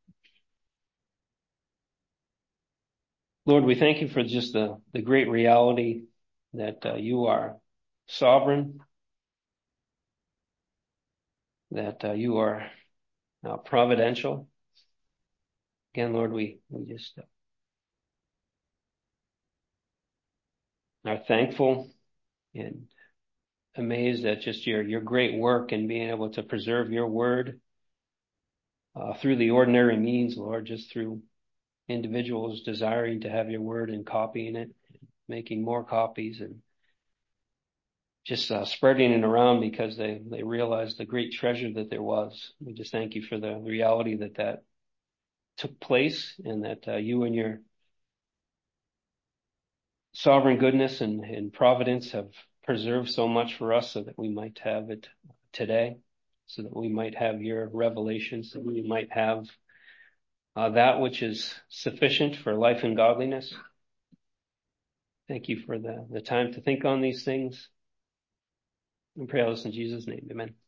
Lord, we thank you for just the, the great reality that, uh, you are sovereign, that, uh, you are, uh, providential. Again, Lord, we, we just are thankful and amazed at just your, your great work in being able to preserve your word, uh, through the ordinary means, Lord, just through individuals desiring to have your word and copying it, making more copies, and just, uh, spreading it around because they, they realized the great treasure that there was. We just thank you for the reality that that took place, and that, uh, you and your sovereign goodness and, and providence have preserved so much for us so that we might have it today, so that we might have your revelations, so that we might have, uh, that which is sufficient for life and godliness. Thank you for the, the time to think on these things. And pray all this in Jesus' name. Amen.